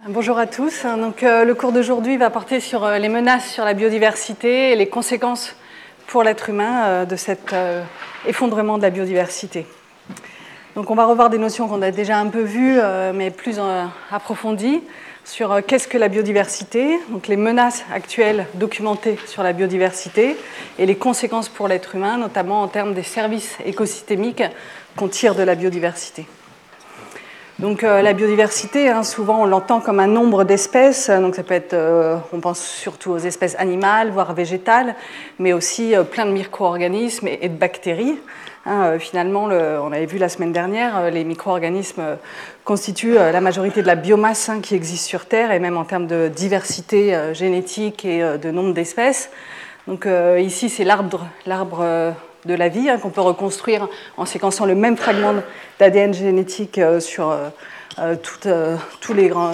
Bonjour à tous. Donc, le cours d'aujourd'hui va porter sur les menaces sur la biodiversité et les conséquences pour l'être humain de cet effondrement de la biodiversité. Donc, on va revoir des notions qu'on a déjà un peu vues, mais plus approfondies, sur qu'est-ce que la biodiversité, donc les menaces actuelles documentées sur la biodiversité et les conséquences pour l'être humain, notamment en termes des services écosystémiques qu'on tire de la biodiversité. Donc la biodiversité, souvent on l'entend comme un nombre d'espèces, donc ça peut être, on pense surtout aux espèces animales, voire végétales, mais aussi plein de micro-organismes et de bactéries. Finalement, on avait vu la semaine dernière, les micro-organismes constituent la majorité de la biomasse qui existe sur Terre, et même en termes de diversité génétique et de nombre d'espèces. Donc ici, c'est l'arbre de la vie qu'on peut reconstruire en séquençant le même fragment d'ADN génétique sur tous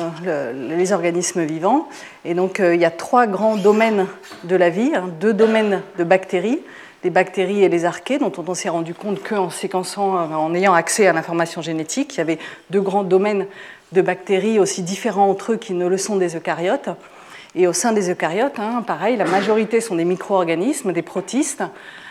les organismes vivants. Et donc, il y a trois grands domaines de la vie, deux domaines de bactéries, les bactéries et les archées, dont on s'est rendu compte qu'en séquençant, en ayant accès à l'information génétique, il y avait deux grands domaines de bactéries aussi différents entre eux qu'ils ne le sont des eucaryotes. Et au sein des eucaryotes, pareil, la majorité sont des micro-organismes, des protistes,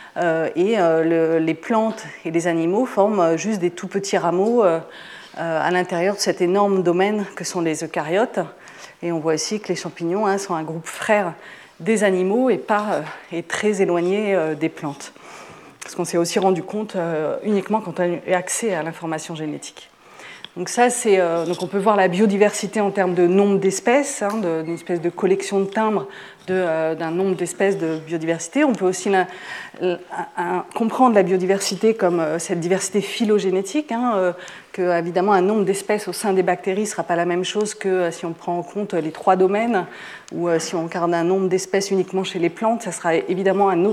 et les plantes et les animaux forment juste des tout petits rameaux à l'intérieur de cet énorme domaine que sont les eucaryotes. Et on voit ici que les champignons sont un groupe frère des animaux et très éloigné des plantes. Parce qu'on s'est aussi rendu compte uniquement quand on a eu accès à l'information génétique. Donc ça, donc on peut voir la biodiversité en termes de nombre d'espèces, d'une espèce de collection de timbres d'un nombre d'espèces de biodiversité. On peut aussi comprendre la biodiversité comme cette diversité phylogénétique, que évidemment un nombre d'espèces au sein des bactéries ne sera pas la même chose que si on prend en compte les trois domaines, ou si on regarde un nombre d'espèces uniquement chez les plantes, ça sera évidemment une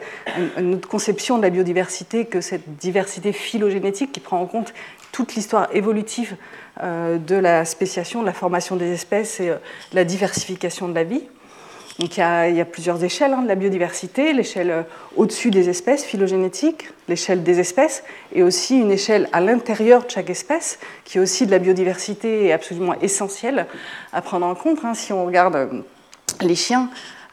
autre conception de la biodiversité que cette diversité phylogénétique qui prend en compte toute l'histoire évolutive de la spéciation, de la formation des espèces et de la diversification de la vie. Donc il y a plusieurs échelles de la biodiversité, l'échelle au-dessus des espèces phylogénétiques, l'échelle des espèces, et aussi une échelle à l'intérieur de chaque espèce, qui est aussi de la biodiversité et absolument essentielle à prendre en compte. Si on regarde les chiens,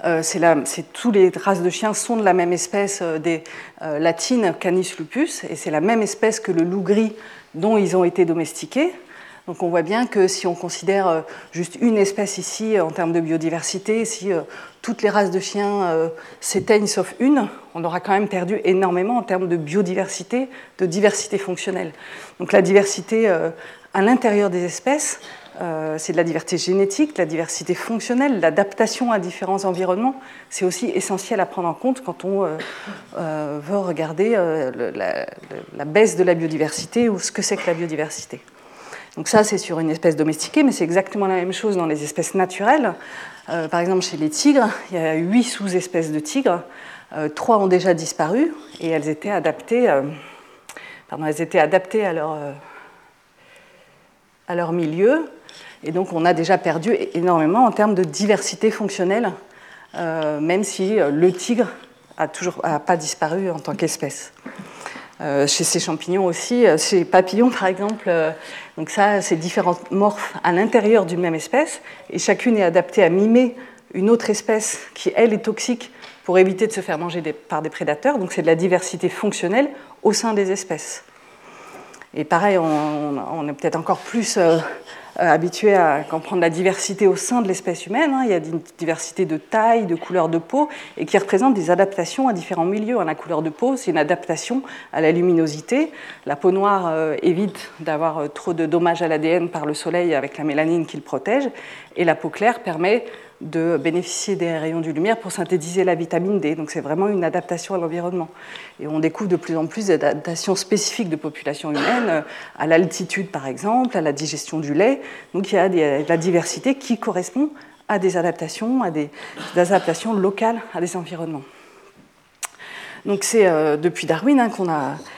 tous les races de chiens sont de la même espèce des latines Canis lupus, et c'est la même espèce que le loup gris dont ils ont été domestiqués. Donc on voit bien que si on considère juste une espèce ici en termes de biodiversité, si toutes les races de chiens s'éteignent sauf une, on aura quand même perdu énormément en termes de biodiversité, de diversité fonctionnelle. Donc la diversité à l'intérieur des espèces, c'est de la diversité génétique, de la diversité fonctionnelle, l'adaptation à différents environnements. C'est aussi essentiel à prendre en compte quand on veut regarder la baisse de la biodiversité ou ce que c'est que la biodiversité. Donc ça, c'est sur une espèce domestiquée, mais c'est exactement la même chose dans les espèces naturelles. Par exemple, chez les tigres, il y a 8 sous-espèces de tigres. 3 ont déjà disparu et elles étaient adaptées à leur milieu. Et donc, on a déjà perdu énormément en termes de diversité fonctionnelle, même si le tigre n'a pas disparu en tant qu'espèce. Chez ces champignons aussi, chez les papillons par exemple, donc ça, c'est différentes morphes à l'intérieur d'une même espèce, et chacune est adaptée à mimer une autre espèce qui, elle, est toxique pour éviter de se faire manger par des prédateurs. Donc c'est de la diversité fonctionnelle au sein des espèces. Et pareil, on est peut-être encore plus habitué à comprendre la diversité au sein de l'espèce humaine. Il y a une diversité de taille, de couleur de peau, et qui représente des adaptations à différents milieux. La couleur de peau, c'est une adaptation à la luminosité. La peau noire évite d'avoir trop de dommages à l'ADN par le soleil avec la mélanine qui le protège, et la peau claire permet de bénéficier des rayons de lumière pour synthétiser la vitamine D. Donc c'est vraiment une adaptation à l'environnement. Et on découvre de plus en plus d'adaptations spécifiques de populations humaines, à l'altitude par exemple, à la digestion du lait. Donc il y a de la diversité qui correspond à des adaptations locales à des environnements. Donc c'est depuis Darwin qu'on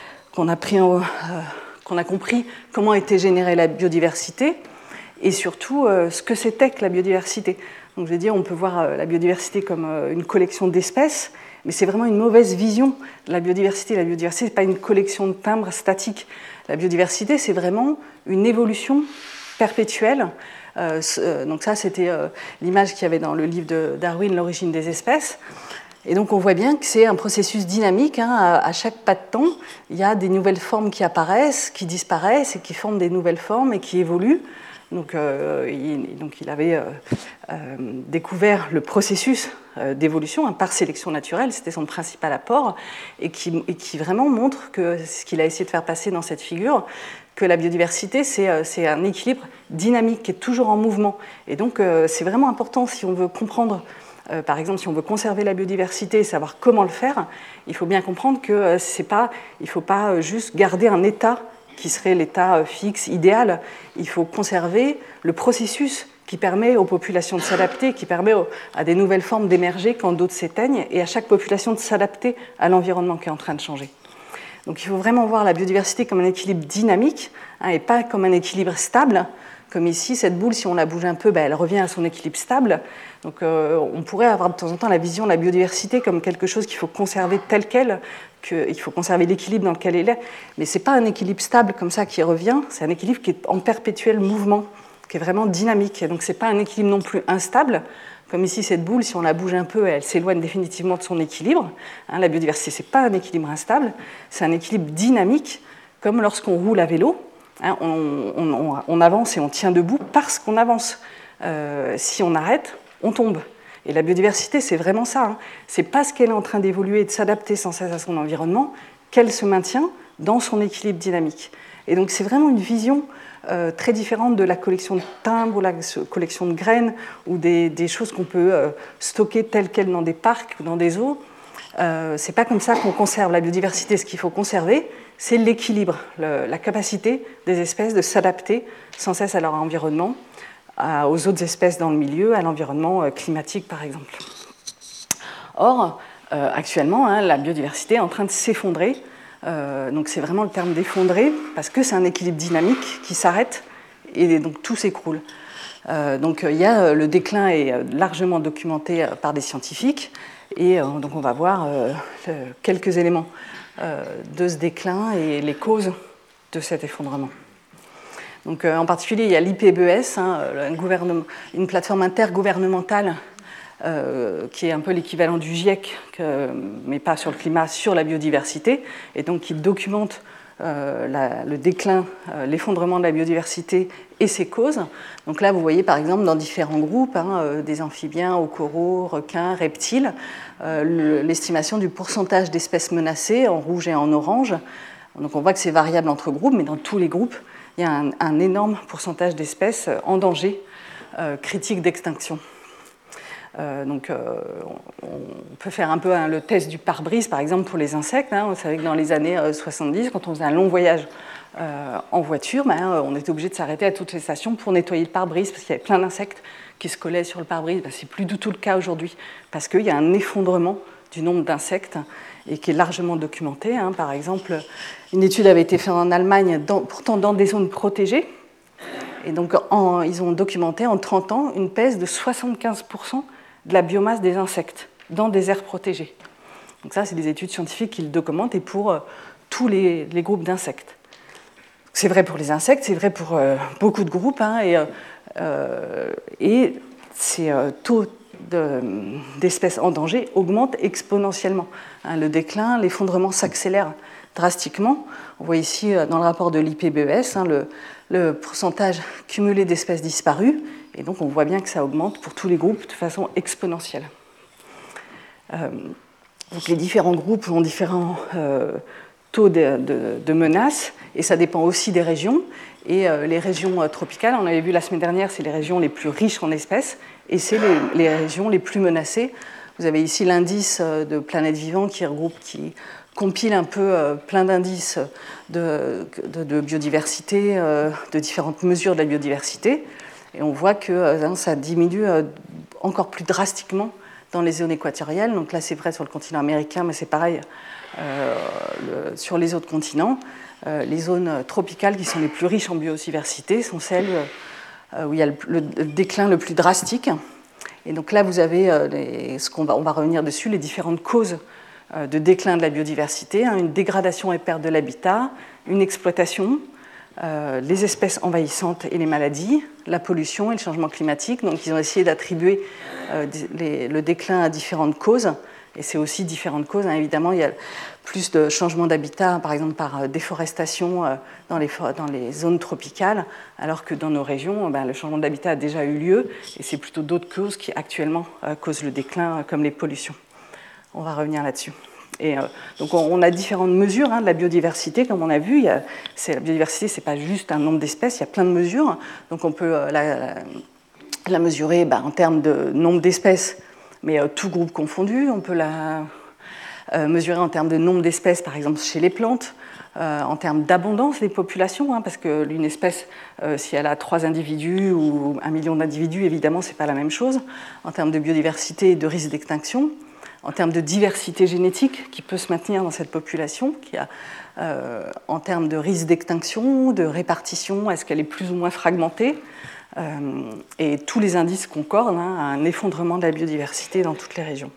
a compris comment était générée la biodiversité et surtout ce que c'était que la biodiversité. Donc, je veux dire, on peut voir la biodiversité comme une collection d'espèces, mais c'est vraiment une mauvaise vision de la biodiversité. La biodiversité, ce n'est pas une collection de timbres statiques. La biodiversité, c'est vraiment une évolution perpétuelle Donc ça, c'était l'image qu'il y avait dans le livre de Darwin, L'origine des espèces. Et donc on voit bien que c'est un processus dynamique. À chaque pas de temps, il y a des nouvelles formes qui apparaissent, qui disparaissent et qui forment des nouvelles formes et qui évoluent. Donc il avait découvert le processus d'évolution par sélection naturelle, c'était son principal apport, et qui vraiment montre que ce qu'il a essayé de faire passer dans cette figure, que la biodiversité, c'est un équilibre dynamique qui est toujours en mouvement. Et donc c'est vraiment important si on veut comprendre, par exemple, si on veut conserver la biodiversité et savoir comment le faire, il faut bien comprendre qu'il ne faut pas juste garder un état qui serait l'état fixe, idéal. Il faut conserver le processus qui permet aux populations de s'adapter, qui permet à des nouvelles formes d'émerger quand d'autres s'éteignent, et à chaque population de s'adapter à l'environnement qui est en train de changer. Donc il faut vraiment voir la biodiversité comme un équilibre dynamique, et pas comme un équilibre stable. Comme ici, cette boule, si on la bouge un peu, elle revient à son équilibre stable. Donc on pourrait avoir de temps en temps la vision de la biodiversité comme quelque chose qu'il faut conserver tel quel, qu'il faut conserver l'équilibre dans lequel elle est. Mais ce n'est pas un équilibre stable comme ça qui revient, c'est un équilibre qui est en perpétuel mouvement, qui est vraiment dynamique. Et donc ce n'est pas un équilibre non plus instable. Comme ici, cette boule, si on la bouge un peu, elle s'éloigne définitivement de son équilibre. La biodiversité, ce n'est pas un équilibre instable, c'est un équilibre dynamique, comme lorsqu'on roule à vélo. On avance et on tient debout parce qu'on avance. Si on arrête, on tombe. Et la biodiversité, c'est vraiment ça. C'est parce qu'elle est en train d'évoluer et de s'adapter sans cesse à son environnement qu'elle se maintient dans son équilibre dynamique. Et donc c'est vraiment une vision très différente de la collection de timbres ou la collection de graines ou des choses qu'on peut stocker telles quelles dans des parcs ou dans des eaux. C'est pas comme ça qu'on conserve la biodiversité. Ce qu'il faut conserver, c'est l'équilibre, la capacité des espèces de s'adapter sans cesse à leur environnement, aux autres espèces dans le milieu, à l'environnement climatique par exemple. Or, actuellement, la biodiversité est en train de s'effondrer. Donc c'est vraiment le terme d'effondrer, parce que c'est un équilibre dynamique qui s'arrête et donc tout s'écroule. Donc le déclin est largement documenté par des scientifiques, et donc on va voir quelques éléments de ce déclin et les causes de cet effondrement. Donc, en particulier, il y a l'IPBES, une plateforme intergouvernementale qui est un peu l'équivalent du GIEC, mais pas sur le climat, sur la biodiversité, et donc qui documente le déclin, l'effondrement de la biodiversité et ses causes. Donc là, vous voyez par exemple dans différents groupes, des amphibiens aux coraux, requins, reptiles, l'estimation du pourcentage d'espèces menacées en rouge et en orange. Donc on voit que c'est variable entre groupes, mais dans tous les groupes, il y a un énorme pourcentage d'espèces en danger critique d'extinction. Donc, on peut faire un peu le test du pare-brise, par exemple, pour les insectes. Vous savez que dans les années 70, quand on faisait un long voyage en voiture, on était obligé de s'arrêter à toutes les stations pour nettoyer le pare-brise, parce qu'il y avait plein d'insectes qui se collaient sur le pare-brise. Ce n'est plus du tout le cas aujourd'hui, parce qu'il y a un effondrement du nombre d'insectes et qui est largement documenté. Par exemple, une étude avait été faite en Allemagne, pourtant dans des zones protégées. Et donc, ils ont documenté en 30 ans une baisse de 75% de la biomasse des insectes dans des aires protégées. Donc ça, c'est des études scientifiques qui le documentent, et pour tous les groupes d'insectes. C'est vrai pour les insectes, c'est vrai pour beaucoup de groupes, et ces taux d'espèces en danger augmentent exponentiellement. Le déclin, l'effondrement s'accélère drastiquement. On voit ici dans le rapport de l'IPBES le pourcentage cumulé d'espèces disparues, et donc on voit bien que ça augmente pour tous les groupes de façon exponentielle. Donc les différents groupes ont différents taux de menaces, et ça dépend aussi des régions. Et les régions tropicales, on avait vu la semaine dernière, c'est les régions les plus riches en espèces, et c'est les régions les plus menacées. Vous avez ici l'indice de planètes vivantes qui compile un peu plein d'indices de biodiversité, de différentes mesures de la biodiversité. Et on voit que ça diminue encore plus drastiquement dans les zones équatoriales. Donc là, c'est vrai sur le continent américain, mais c'est pareil sur les autres continents. Les zones tropicales qui sont les plus riches en biodiversité sont celles où il y a le déclin le plus drastique. Et donc là, vous avez, on va revenir dessus, les différentes causes de déclin de la biodiversité, une dégradation et perte de l'habitat, une exploitation, les espèces envahissantes et les maladies, la pollution et le changement climatique. Donc ils ont essayé d'attribuer le déclin à différentes causes. Et c'est aussi différentes causes. Évidemment, il y a plus de changements d'habitat, par exemple par déforestation dans les zones tropicales, alors que dans nos régions, le changement d'habitat a déjà eu lieu. Et c'est plutôt d'autres causes qui actuellement causent le déclin, comme les pollutions. On va revenir là-dessus. Et donc on a différentes mesures de la biodiversité, comme on a vu. La biodiversité, ce n'est pas juste un nombre d'espèces, il y a plein de mesures. Donc on peut la mesurer en termes de nombre d'espèces, mais tout groupe confondu. On peut la mesurer en termes de nombre d'espèces, par exemple chez les plantes, en termes d'abondance des populations, parce qu'une espèce, si elle a 3 individus ou 1 million d'individus, évidemment, ce n'est pas la même chose. En termes de biodiversité et de risque d'extinction, en termes de diversité génétique qui peut se maintenir dans cette population, en termes de risque d'extinction, de répartition, est-ce qu'elle est plus ou moins fragmentée, et tous les indices concordent à un effondrement de la biodiversité dans toutes les régions.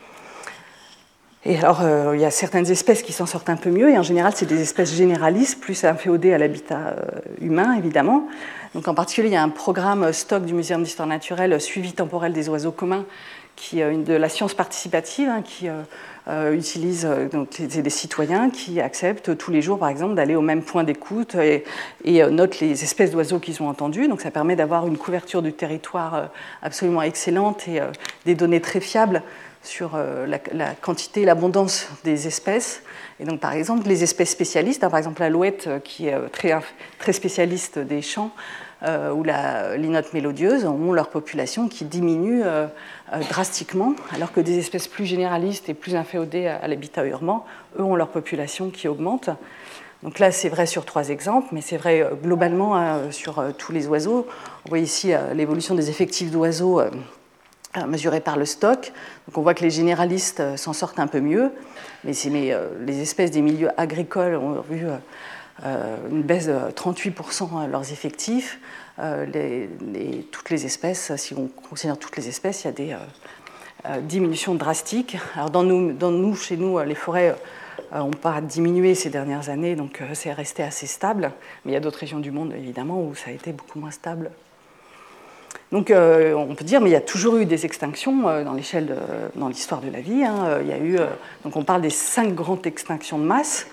Et alors, il y a certaines espèces qui s'en sortent un peu mieux, et en général, c'est des espèces généralistes, plus inféodées à l'habitat humain, évidemment. Donc, en particulier, il y a un programme stock du Muséum d'histoire naturelle, suivi temporel des oiseaux communs, qui est de la science participative, qui utilise des citoyens qui acceptent tous les jours, par exemple, d'aller au même point d'écoute et notent les espèces d'oiseaux qu'ils ont entendues. Donc ça permet d'avoir une couverture du territoire absolument excellente et des données très fiables sur la quantité et l'abondance des espèces. Et donc, par exemple, les espèces spécialistes, par exemple l'alouette, qui est très spécialiste des champs, ou la linotte mélodieuse, ont leur population qui diminue drastiquement, alors que des espèces plus généralistes et plus inféodées à l'habitat urbain, eux, ont leur population qui augmente. Donc là, c'est vrai sur 3 exemples, mais c'est vrai globalement sur tous les oiseaux. On voit ici l'évolution des effectifs d'oiseaux mesurés par le stock. Donc on voit que les généralistes s'en sortent un peu mieux, mais les espèces des milieux agricoles ont vu une baisse de 38% de leurs effectifs. Toutes les espèces, si on considère toutes les espèces, il y a des diminutions drastiques. Alors chez nous, les forêts ont pas diminué ces dernières années, donc c'est resté assez stable. Mais il y a d'autres régions du monde, évidemment, où ça a été beaucoup moins stable. Donc on peut dire, mais il y a toujours eu des extinctions dans l'histoire de la vie. Il y a eu, donc on parle des 5 grandes extinctions de masse.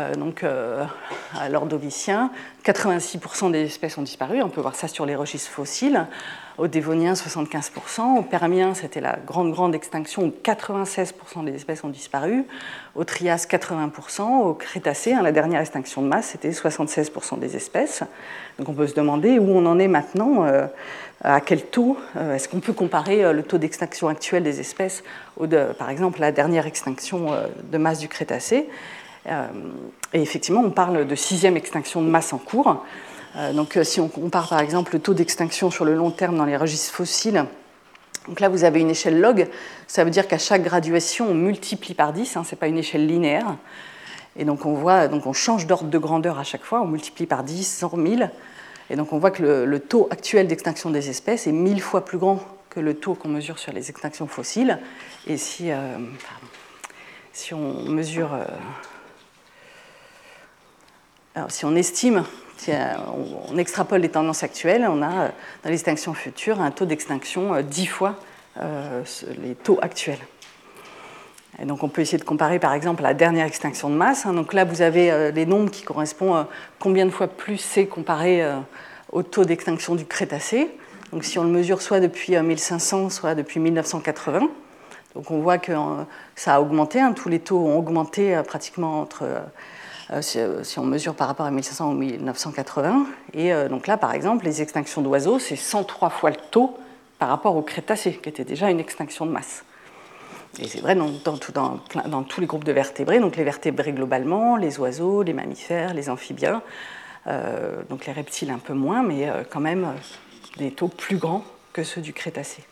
À l'Ordovicien, 86% des espèces ont disparu. On peut voir ça sur les registres fossiles. Au Dévonien, 75%. Au Permien, c'était la grande extinction où 96% des espèces ont disparu. Au Trias, 80%. Au Crétacé, la dernière extinction de masse, c'était 76% des espèces. Donc on peut se demander où on en est maintenant, à quel taux. Est-ce qu'on peut comparer le taux d'extinction actuel des espèces, par exemple, la dernière extinction de masse du Crétacé? Et effectivement, on parle de 6e extinction de masse en cours. Donc, si on compare par exemple le taux d'extinction sur le long terme dans les registres fossiles, donc là vous avez une échelle log, ça veut dire qu'à chaque graduation on multiplie par 10, ce n'est pas une échelle linéaire. Et donc on change d'ordre de grandeur à chaque fois, on multiplie par 10, 100, 1000. Et donc on voit que le taux actuel d'extinction des espèces est 1000 fois plus grand que le taux qu'on mesure sur les extinctions fossiles. Et si on mesure. Alors, si on estime, si on extrapole les tendances actuelles, on a dans les extinctions futures un taux d'extinction 10 fois les taux actuels. Et donc on peut essayer de comparer par exemple la dernière extinction de masse. Donc là vous avez les nombres qui correspondent à combien de fois plus c'est comparé au taux d'extinction du Crétacé. Donc si on le mesure soit depuis 1500, soit depuis 1980. Donc on voit que ça a augmenté, tous les taux ont augmenté pratiquement entre... si on mesure par rapport à 1500 ou 1980. Et donc là, par exemple, les extinctions d'oiseaux, c'est 103 fois le taux par rapport au Crétacé, qui était déjà une extinction de masse. Et c'est vrai dans tous les groupes de vertébrés, donc les vertébrés globalement, les oiseaux, les mammifères, les amphibiens, donc les reptiles un peu moins, mais quand même des taux plus grands que ceux du Crétacé.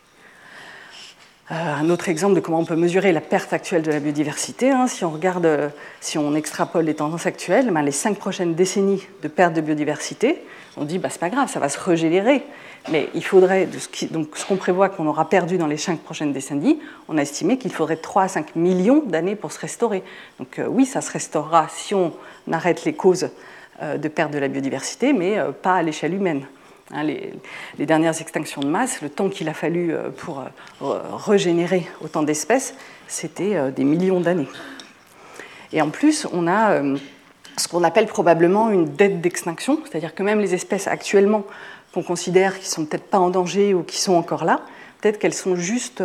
Un autre exemple de comment on peut mesurer la perte actuelle de la biodiversité, si on extrapole les tendances actuelles, les 5 prochaines décennies de perte de biodiversité, on dit c'est pas grave, ça va se régénérer, mais il faudrait, donc ce qu'on prévoit qu'on aura perdu dans les 5 prochaines décennies, on a estimé qu'il faudrait 3 à 5 millions d'années pour se restaurer. Donc oui, ça se restaurera si on arrête les causes de perte de la biodiversité, mais pas à l'échelle humaine. Les dernières extinctions de masse, le temps qu'il a fallu pour régénérer autant d'espèces, c'était des millions d'années. Et en plus, on a ce qu'on appelle probablement une dette d'extinction, c'est-à-dire que même les espèces actuellement qu'on considère qui ne sont peut-être pas en danger ou qui sont encore là, peut-être qu'elles sont juste,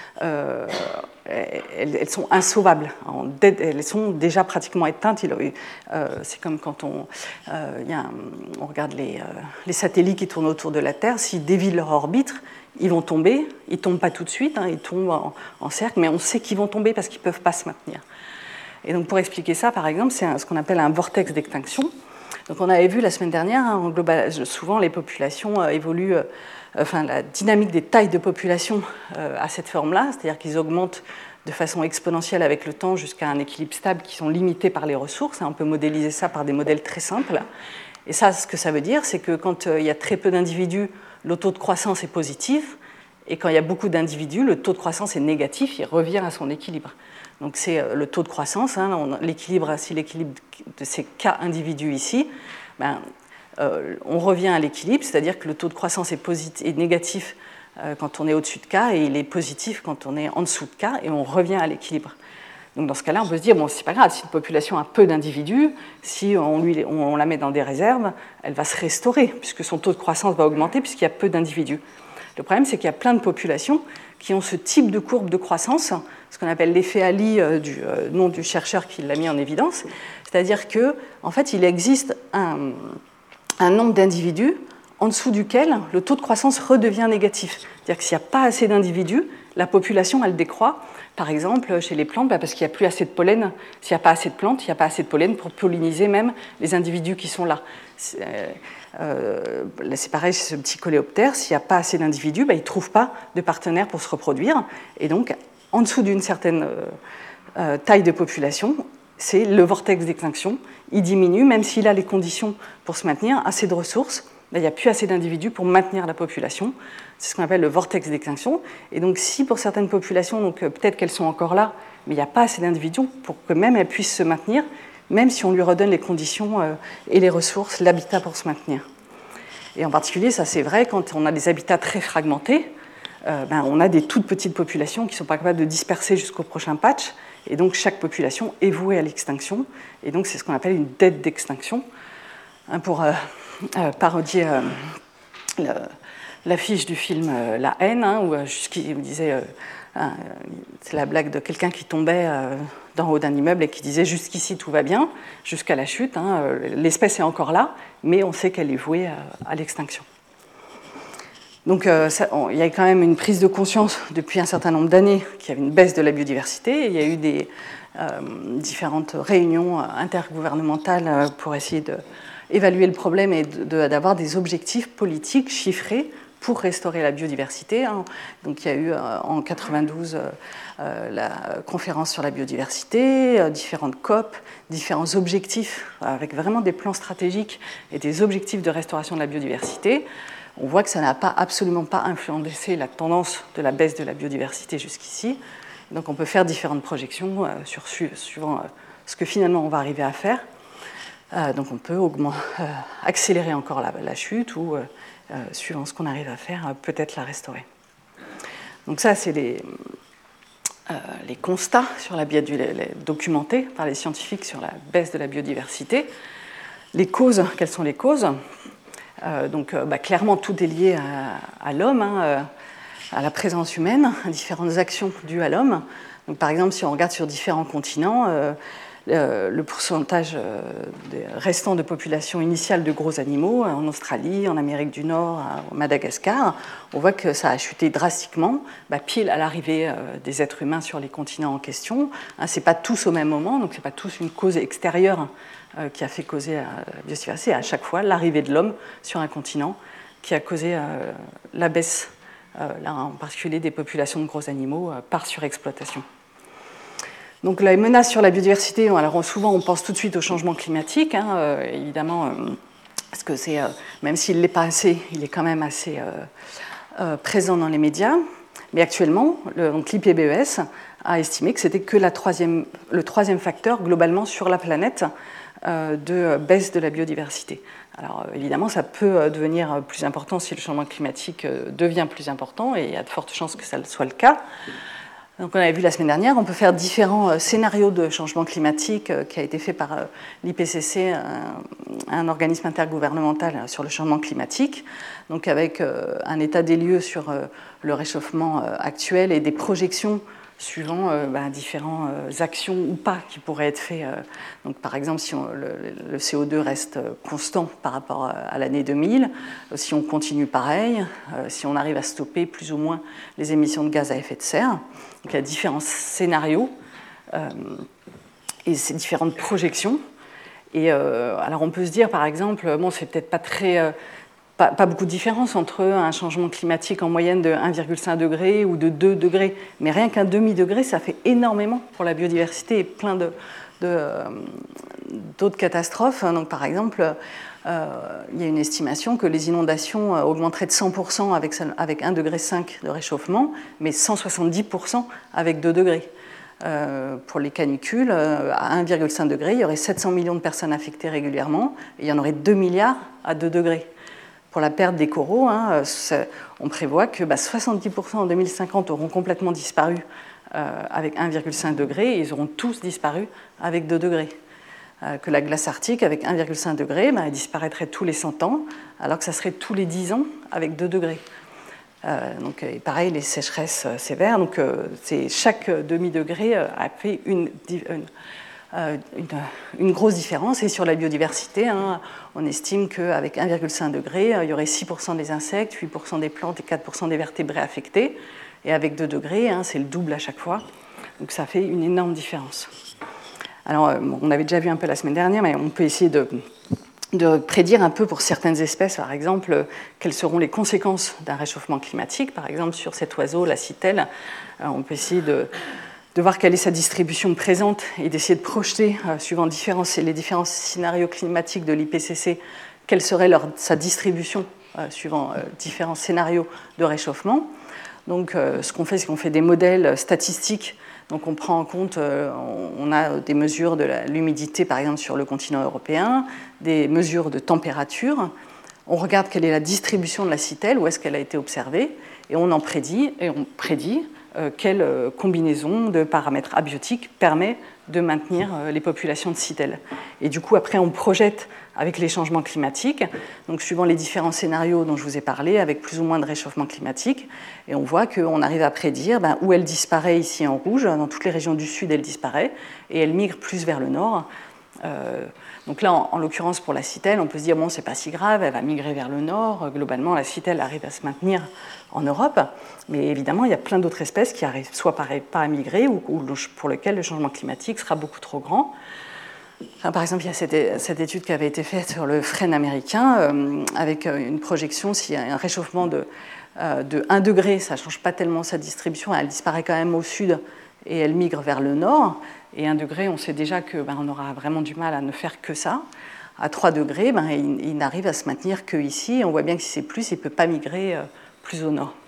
elles sont insauvables, elles sont déjà pratiquement éteintes. C'est comme quand on regarde les satellites qui tournent autour de la Terre, s'ils dévient leur orbite, ils vont tomber, ils ne tombent pas tout de suite, ils tombent en cercle, mais on sait qu'ils vont tomber parce qu'ils ne peuvent pas se maintenir. Et donc pour expliquer ça, par exemple, c'est ce qu'on appelle un vortex d'extinction. Donc on avait vu la semaine dernière, souvent les populations évoluent, la dynamique des tailles de population a cette forme-là, c'est-à-dire qu'ils augmentent de façon exponentielle avec le temps jusqu'à un équilibre stable qui sont limités par les ressources. On peut modéliser ça par des modèles très simples. Et ça, ce que ça veut dire, c'est que quand il y a très peu d'individus, le taux de croissance est positif, et quand il y a beaucoup d'individus, le taux de croissance est négatif, il revient à son équilibre. Donc c'est le taux de croissance, l'équilibre, si l'équilibre de ces K individus ici, on revient à l'équilibre, c'est-à-dire que le taux de croissance est négatif quand on est au-dessus de K et il est positif quand on est en dessous de K et on revient à l'équilibre. Donc dans ce cas-là, on peut se dire, bon, c'est pas grave, si une population a peu d'individus, si on la met dans des réserves, elle va se restaurer puisque son taux de croissance va augmenter puisqu'il y a peu d'individus. Le problème, c'est qu'il y a plein de populations qui ont ce type de courbe de croissance, ce qu'on appelle l'effet Ali du nom du chercheur qui l'a mis en évidence, c'est-à-dire qu'en fait, il existe un nombre d'individus en dessous duquel le taux de croissance redevient négatif. C'est-à-dire que s'il n'y a pas assez d'individus, la population, elle décroît. Par exemple, chez les plantes, parce qu'il n'y a plus assez de pollen. S'il n'y a pas assez de plantes, il n'y a pas assez de pollen pour polliniser même les individus qui sont là. C'est pareil chez ce petit coléoptère, s'il n'y a pas assez d'individus, il ne trouve pas de partenaires pour se reproduire. Et donc, en dessous d'une certaine taille de population, c'est le vortex d'extinction. Il diminue, même s'il a les conditions pour se maintenir, assez de ressources. Il n'y a plus assez d'individus pour maintenir la population. C'est ce qu'on appelle le vortex d'extinction. Et donc, si pour certaines populations, peut-être qu'elles sont encore là, mais il n'y a pas assez d'individus pour que même elles puissent se maintenir, même si on lui redonne les conditions et les ressources, l'habitat pour se maintenir. Et en particulier, ça c'est vrai quand on a des habitats très fragmentés, on a des toutes petites populations qui ne sont pas capables de disperser jusqu'au prochain patch, et donc chaque population est vouée à l'extinction, et donc c'est ce qu'on appelle une dette d'extinction. Pour parodier l'affiche du film La haine, où jusqu'il disait, c'est la blague de quelqu'un qui tombait d'en haut d'un immeuble et qui disait jusqu'ici tout va bien, jusqu'à la chute, l'espèce est encore là, mais on sait qu'elle est vouée à l'extinction. Donc il y a quand même une prise de conscience depuis un certain nombre d'années qu'il y avait une baisse de la biodiversité. Il y a eu des différentes réunions intergouvernementales pour essayer d'évaluer le problème et d'avoir des objectifs politiques chiffrés pour restaurer la biodiversité. Donc il y a eu en 1992 la conférence sur la biodiversité, différentes COP, différents objectifs avec vraiment des plans stratégiques et des objectifs de restauration de la biodiversité. On voit que ça n'a absolument pas influencé la tendance de la baisse de la biodiversité jusqu'ici. Donc on peut faire différentes projections suivant ce que finalement on va arriver à faire. Donc on peut accélérer encore la chute ou, suivant ce qu'on arrive à faire, peut-être la restaurer. Donc ça, c'est les constats sur la documentés par les scientifiques sur la baisse de la biodiversité. Les causes, quelles sont les causes ? Clairement, tout est lié à l'homme, à la présence humaine, à différentes actions dues à l'homme. Donc, par exemple, si on regarde sur différents continents, le pourcentage restant de population initiale de gros animaux, en Australie, en Amérique du Nord, à Madagascar, on voit que ça a chuté drastiquement, pile à l'arrivée des êtres humains sur les continents en question. Ce n'est pas tous au même moment, donc ce n'est pas tous une cause extérieure qui a fait causer la biodiversité. C'est à chaque fois l'arrivée de l'homme sur un continent qui a causé la baisse, là, en particulier des populations de gros animaux, par surexploitation. Donc les menaces sur la biodiversité, alors souvent on pense tout de suite au changement climatique, évidemment, parce que même s'il ne l'est pas assez, il est quand même assez présent dans les médias. Mais actuellement, l'IPBES a estimé que c'était que le troisième facteur globalement sur la planète de baisse de la biodiversité. Alors évidemment, ça peut devenir plus important si le changement climatique devient plus important, et il y a de fortes chances que ça soit le cas. Donc on avait vu la semaine dernière, on peut faire différents scénarios de changement climatique qui a été fait par l'IPCC, un organisme intergouvernemental sur le changement climatique, donc avec un état des lieux sur le réchauffement actuel et des projections suivant différentes actions ou pas qui pourraient être faites. Donc, par exemple, si le CO2 reste constant par rapport à l'année 2000, si on continue pareil, si on arrive à stopper plus ou moins les émissions de gaz à effet de serre. Donc, il y a différents scénarios et ces différentes projections. Et alors, on peut se dire, par exemple, bon, c'est peut-être pas beaucoup de différence entre un changement climatique en moyenne de 1,5 degré ou de 2 degrés, mais rien qu'un demi-degré, ça fait énormément pour la biodiversité et plein d'autres catastrophes. Donc, par exemple, il y a une estimation que les inondations augmenteraient de 100% avec 1,5 degré de réchauffement, mais 170% avec 2 degrés. Pour les canicules, à 1,5 degré, il y aurait 700 millions de personnes affectées régulièrement, et il y en aurait 2 milliards à 2 degrés. Pour la perte des coraux, on prévoit que 70% en 2050 auront complètement disparu avec 1,5 degré, et ils auront tous disparu avec 2 degrés. Que la glace arctique, avec 1,5 degré, elle disparaîtrait tous les 100 ans, alors que ça serait tous les 10 ans avec 2 degrés. Donc, et pareil, les sécheresses sévères, donc chaque demi-degré a fait une grosse différence. Et sur la biodiversité, on estime qu'avec 1,5 degré, il y aurait 6% des insectes, 8% des plantes et 4% des vertébrés affectés. Et avec 2 degrés, c'est le double à chaque fois. Donc ça fait une énorme différence. Alors, on avait déjà vu un peu la semaine dernière, mais on peut essayer de prédire un peu pour certaines espèces, par exemple, quelles seront les conséquences d'un réchauffement climatique. Par exemple, sur cet oiseau, la citelle, on peut essayer de voir quelle est sa distribution présente et d'essayer de projeter, suivant les différents scénarios climatiques de l'IPCC, quelle serait sa distribution suivant différents scénarios de réchauffement. Donc, ce qu'on fait, c'est qu'on fait des modèles statistiques. Donc, on prend en compte, on a des mesures de l'humidité, par exemple, sur le continent européen, des mesures de température. On regarde quelle est la distribution de la citelle, où est-ce qu'elle a été observée, et on prédit quelle combinaison de paramètres abiotiques permet de maintenir les populations de citelles. Et du coup, après, on projette avec les changements climatiques, donc suivant les différents scénarios dont je vous ai parlé, avec plus ou moins de réchauffement climatique, et on voit qu'on arrive à prédire où elle disparaît ici en rouge, dans toutes les régions du sud, elle disparaît, et elle migre plus vers le nord. Donc là, en l'occurrence, pour la citelle, on peut se dire, bon, c'est pas si grave, elle va migrer vers le nord. Globalement, la citelle arrive à se maintenir en Europe. Mais évidemment, il y a plein d'autres espèces qui arrivent soit pas à migrer ou pour lesquelles le changement climatique sera beaucoup trop grand. Enfin, par exemple, il y a cette étude qui avait été faite sur le frêne américain, avec une projection, s'il y a un réchauffement de 1 degré, ça ne change pas tellement sa distribution, elle disparaît quand même au sud et elle migre vers le nord. Et 1 degré, on sait déjà qu'on aura vraiment du mal à ne faire que ça. À 3 degrés, il n'arrive à se maintenir qu'ici. On voit bien que si c'est plus, il ne peut pas migrer plus au nord.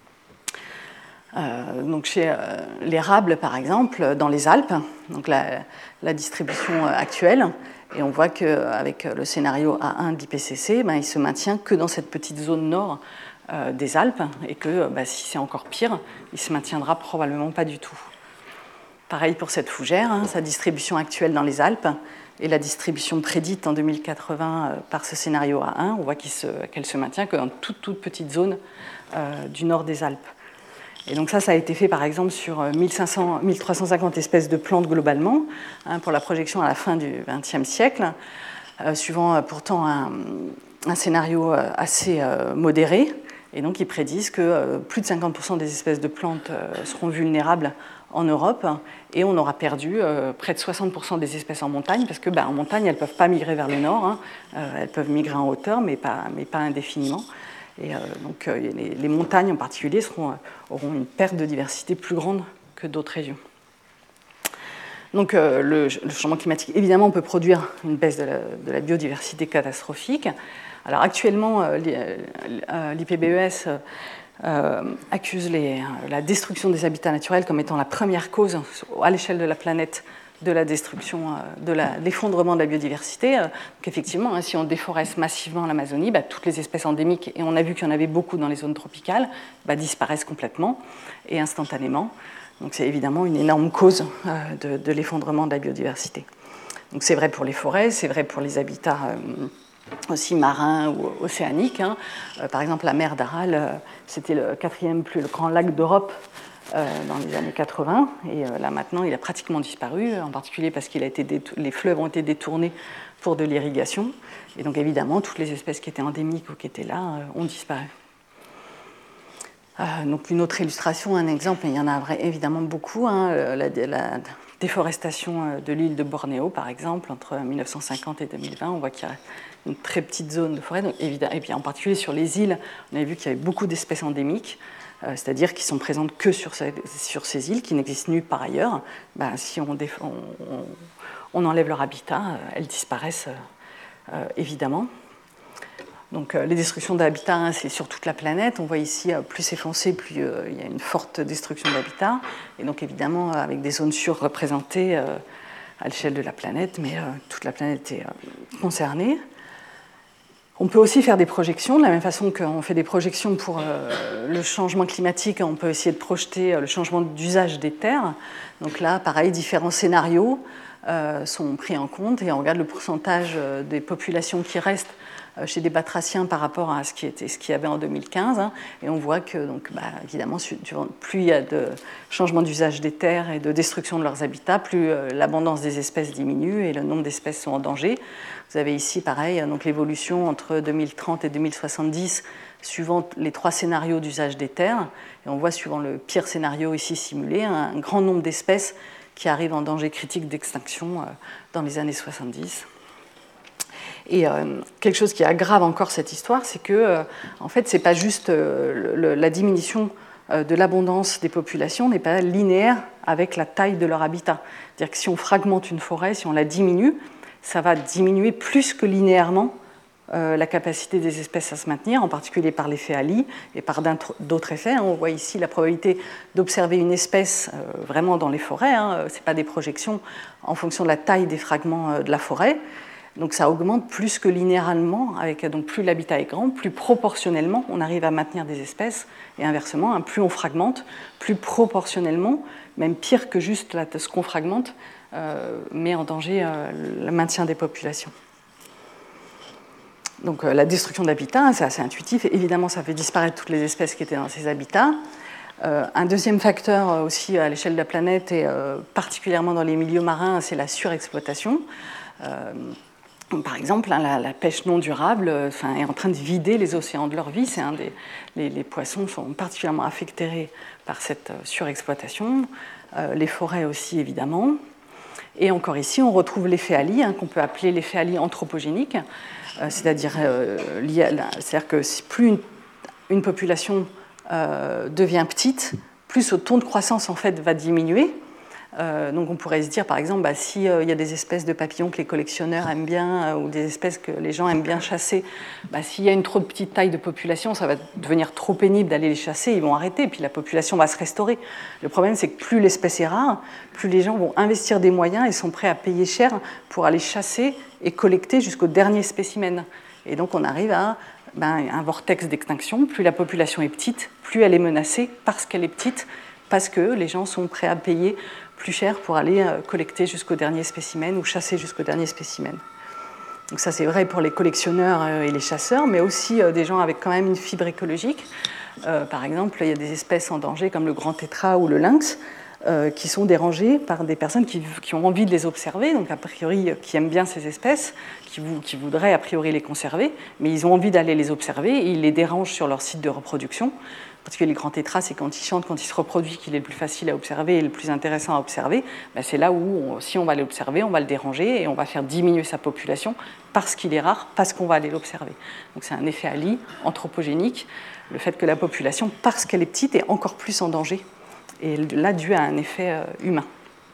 Donc chez l'érable, par exemple, dans les Alpes, donc la distribution actuelle, et on voit qu'avec le scénario A1 de l'IPCC, il se maintient que dans cette petite zone nord des Alpes, et que si c'est encore pire, il ne se maintiendra probablement pas du tout. Pareil pour cette fougère, sa distribution actuelle dans les Alpes et la distribution prédite en 2080 par ce scénario A1, on voit qu'elle se maintient que dans toute petite zone du nord des Alpes. Et donc ça a été fait par exemple sur 1350 espèces de plantes globalement, pour la projection à la fin du XXe siècle, suivant pourtant un scénario assez modéré. Et donc ils prédisent que plus de 50% des espèces de plantes seront vulnérables en Europe, et on aura perdu près de 60% des espèces en montagne, parce qu'en montagne, elles ne peuvent pas migrer vers le nord, elles peuvent migrer en hauteur, mais pas indéfiniment. Et donc les montagnes en particulier auront une perte de diversité plus grande que d'autres régions. Donc le changement climatique, évidemment, peut produire une baisse de la biodiversité catastrophique. Alors actuellement, l'IPBES accuse la destruction des habitats naturels comme étant la première cause à l'échelle de la planète de la destruction, de l'effondrement de la biodiversité. Donc effectivement, si on déforeste massivement l'Amazonie, toutes les espèces endémiques, et on a vu qu'il y en avait beaucoup dans les zones tropicales, disparaissent complètement et instantanément. Donc c'est évidemment une énorme cause de l'effondrement de la biodiversité. Donc c'est vrai pour les forêts, c'est vrai pour les habitats aussi marins ou océaniques. Par exemple, la mer d'Aral, c'était le 4e plus grand lac d'Europe dans les années 80, et là maintenant il a pratiquement disparu, en particulier parce que les fleuves ont été détournés pour de l'irrigation, et donc évidemment toutes les espèces qui étaient endémiques ou qui étaient là ont disparu. Donc une autre illustration, un exemple, et il y en a évidemment beaucoup, la déforestation de l'île de Bornéo par exemple, entre 1950 et 2020, on voit qu'il y a une très petite zone de forêt, donc, et puis en particulier sur les îles, on avait vu qu'il y avait beaucoup d'espèces endémiques, c'est-à-dire qui sont présentes que sur ces îles, qui n'existent nulle part ailleurs. Si on enlève leur habitat, elles disparaissent évidemment. Donc les destructions d'habitat, c'est sur toute la planète. On voit ici, plus c'est foncé, plus il y a une forte destruction d'habitat. Et donc évidemment, avec des zones surreprésentées à l'échelle de la planète, mais toute la planète est concernée. On peut aussi faire des projections, de la même façon qu'on fait des projections pour le changement climatique, on peut essayer de projeter le changement d'usage des terres. Donc là, pareil, différents scénarios sont pris en compte et on regarde le pourcentage des populations qui restent chez des batraciens par rapport à ce qu'il y avait en 2015. Et on voit que, donc, évidemment, plus il y a de changement d'usage des terres et de destruction de leurs habitats, plus l'abondance des espèces diminue et le nombre d'espèces sont en danger. Vous avez ici, pareil, donc l'évolution entre 2030 et 2070, suivant les 3 scénarios d'usage des terres. Et on voit, suivant le pire scénario ici simulé, un grand nombre d'espèces qui arrivent en danger critique d'extinction dans les années 70. Et quelque chose qui aggrave encore cette histoire, c'est que, en fait, c'est pas juste la diminution de l'abondance des populations n'est pas linéaire avec la taille de leur habitat. C'est-à-dire que si on fragmente une forêt, si on la diminue, ça va diminuer plus que linéairement la capacité des espèces à se maintenir, en particulier par l'effet Halley et par d'autres effets. On voit ici la probabilité d'observer une espèce vraiment dans les forêts. Ce n'est pas des projections en fonction de la taille des fragments de la forêt. Donc ça augmente plus que linéairement, avec donc plus l'habitat est grand, plus proportionnellement on arrive à maintenir des espèces, et inversement, plus on fragmente, plus proportionnellement, même pire que juste ce qu'on fragmente, met en danger le maintien des populations. Donc la destruction d'habitats, c'est assez intuitif, et évidemment ça fait disparaître toutes les espèces qui étaient dans ces habitats. Un deuxième facteur aussi à l'échelle de la planète, et particulièrement dans les milieux marins, c'est la surexploitation. Par exemple, la pêche non durable est en train de vider les océans de leur vie. Les poissons sont particulièrement affectés par cette surexploitation. Les forêts aussi, évidemment. Et encore ici, on retrouve l'effet Halley, qu'on peut appeler l'effet Halley anthropogénique. C'est-à-dire que plus une population devient petite, plus ce taux de croissance en fait, va diminuer. Donc on pourrait se dire, par exemple, s'il y a des espèces de papillons que les collectionneurs aiment bien ou des espèces que les gens aiment bien chasser, s'il y a une trop petite taille de population, ça va devenir trop pénible d'aller les chasser, ils vont arrêter, puis la population va se restaurer. Le problème, c'est que plus l'espèce est rare, plus les gens vont investir des moyens et sont prêts à payer cher pour aller chasser et collecter jusqu'au dernier spécimen. Et donc on arrive à un vortex d'extinction. Plus la population est petite, plus elle est menacée parce qu'elle est petite, parce que les gens sont prêts à payer plus cher pour aller collecter jusqu'au dernier spécimen ou chasser jusqu'au dernier spécimen. Donc ça, c'est vrai pour les collectionneurs et les chasseurs, mais aussi des gens avec quand même une fibre écologique. Par exemple, il y a des espèces en danger comme le grand tétras ou le lynx qui sont dérangées par des personnes qui ont envie de les observer, donc a priori qui aiment bien ces espèces, qui voudraient a priori les conserver, mais ils ont envie d'aller les observer et ils les dérangent sur leur site de reproduction. Parce que les grands tétras, c'est quand ils chantent, quand ils se reproduisent, qu'il est le plus facile à observer et le plus intéressant à observer. C'est là où, si on va l'observer, on va le déranger et on va faire diminuer sa population parce qu'il est rare, parce qu'on va aller l'observer. Donc c'est un effet Halley anthropogénique, le fait que la population, parce qu'elle est petite, est encore plus en danger. Et là, dû à un effet humain.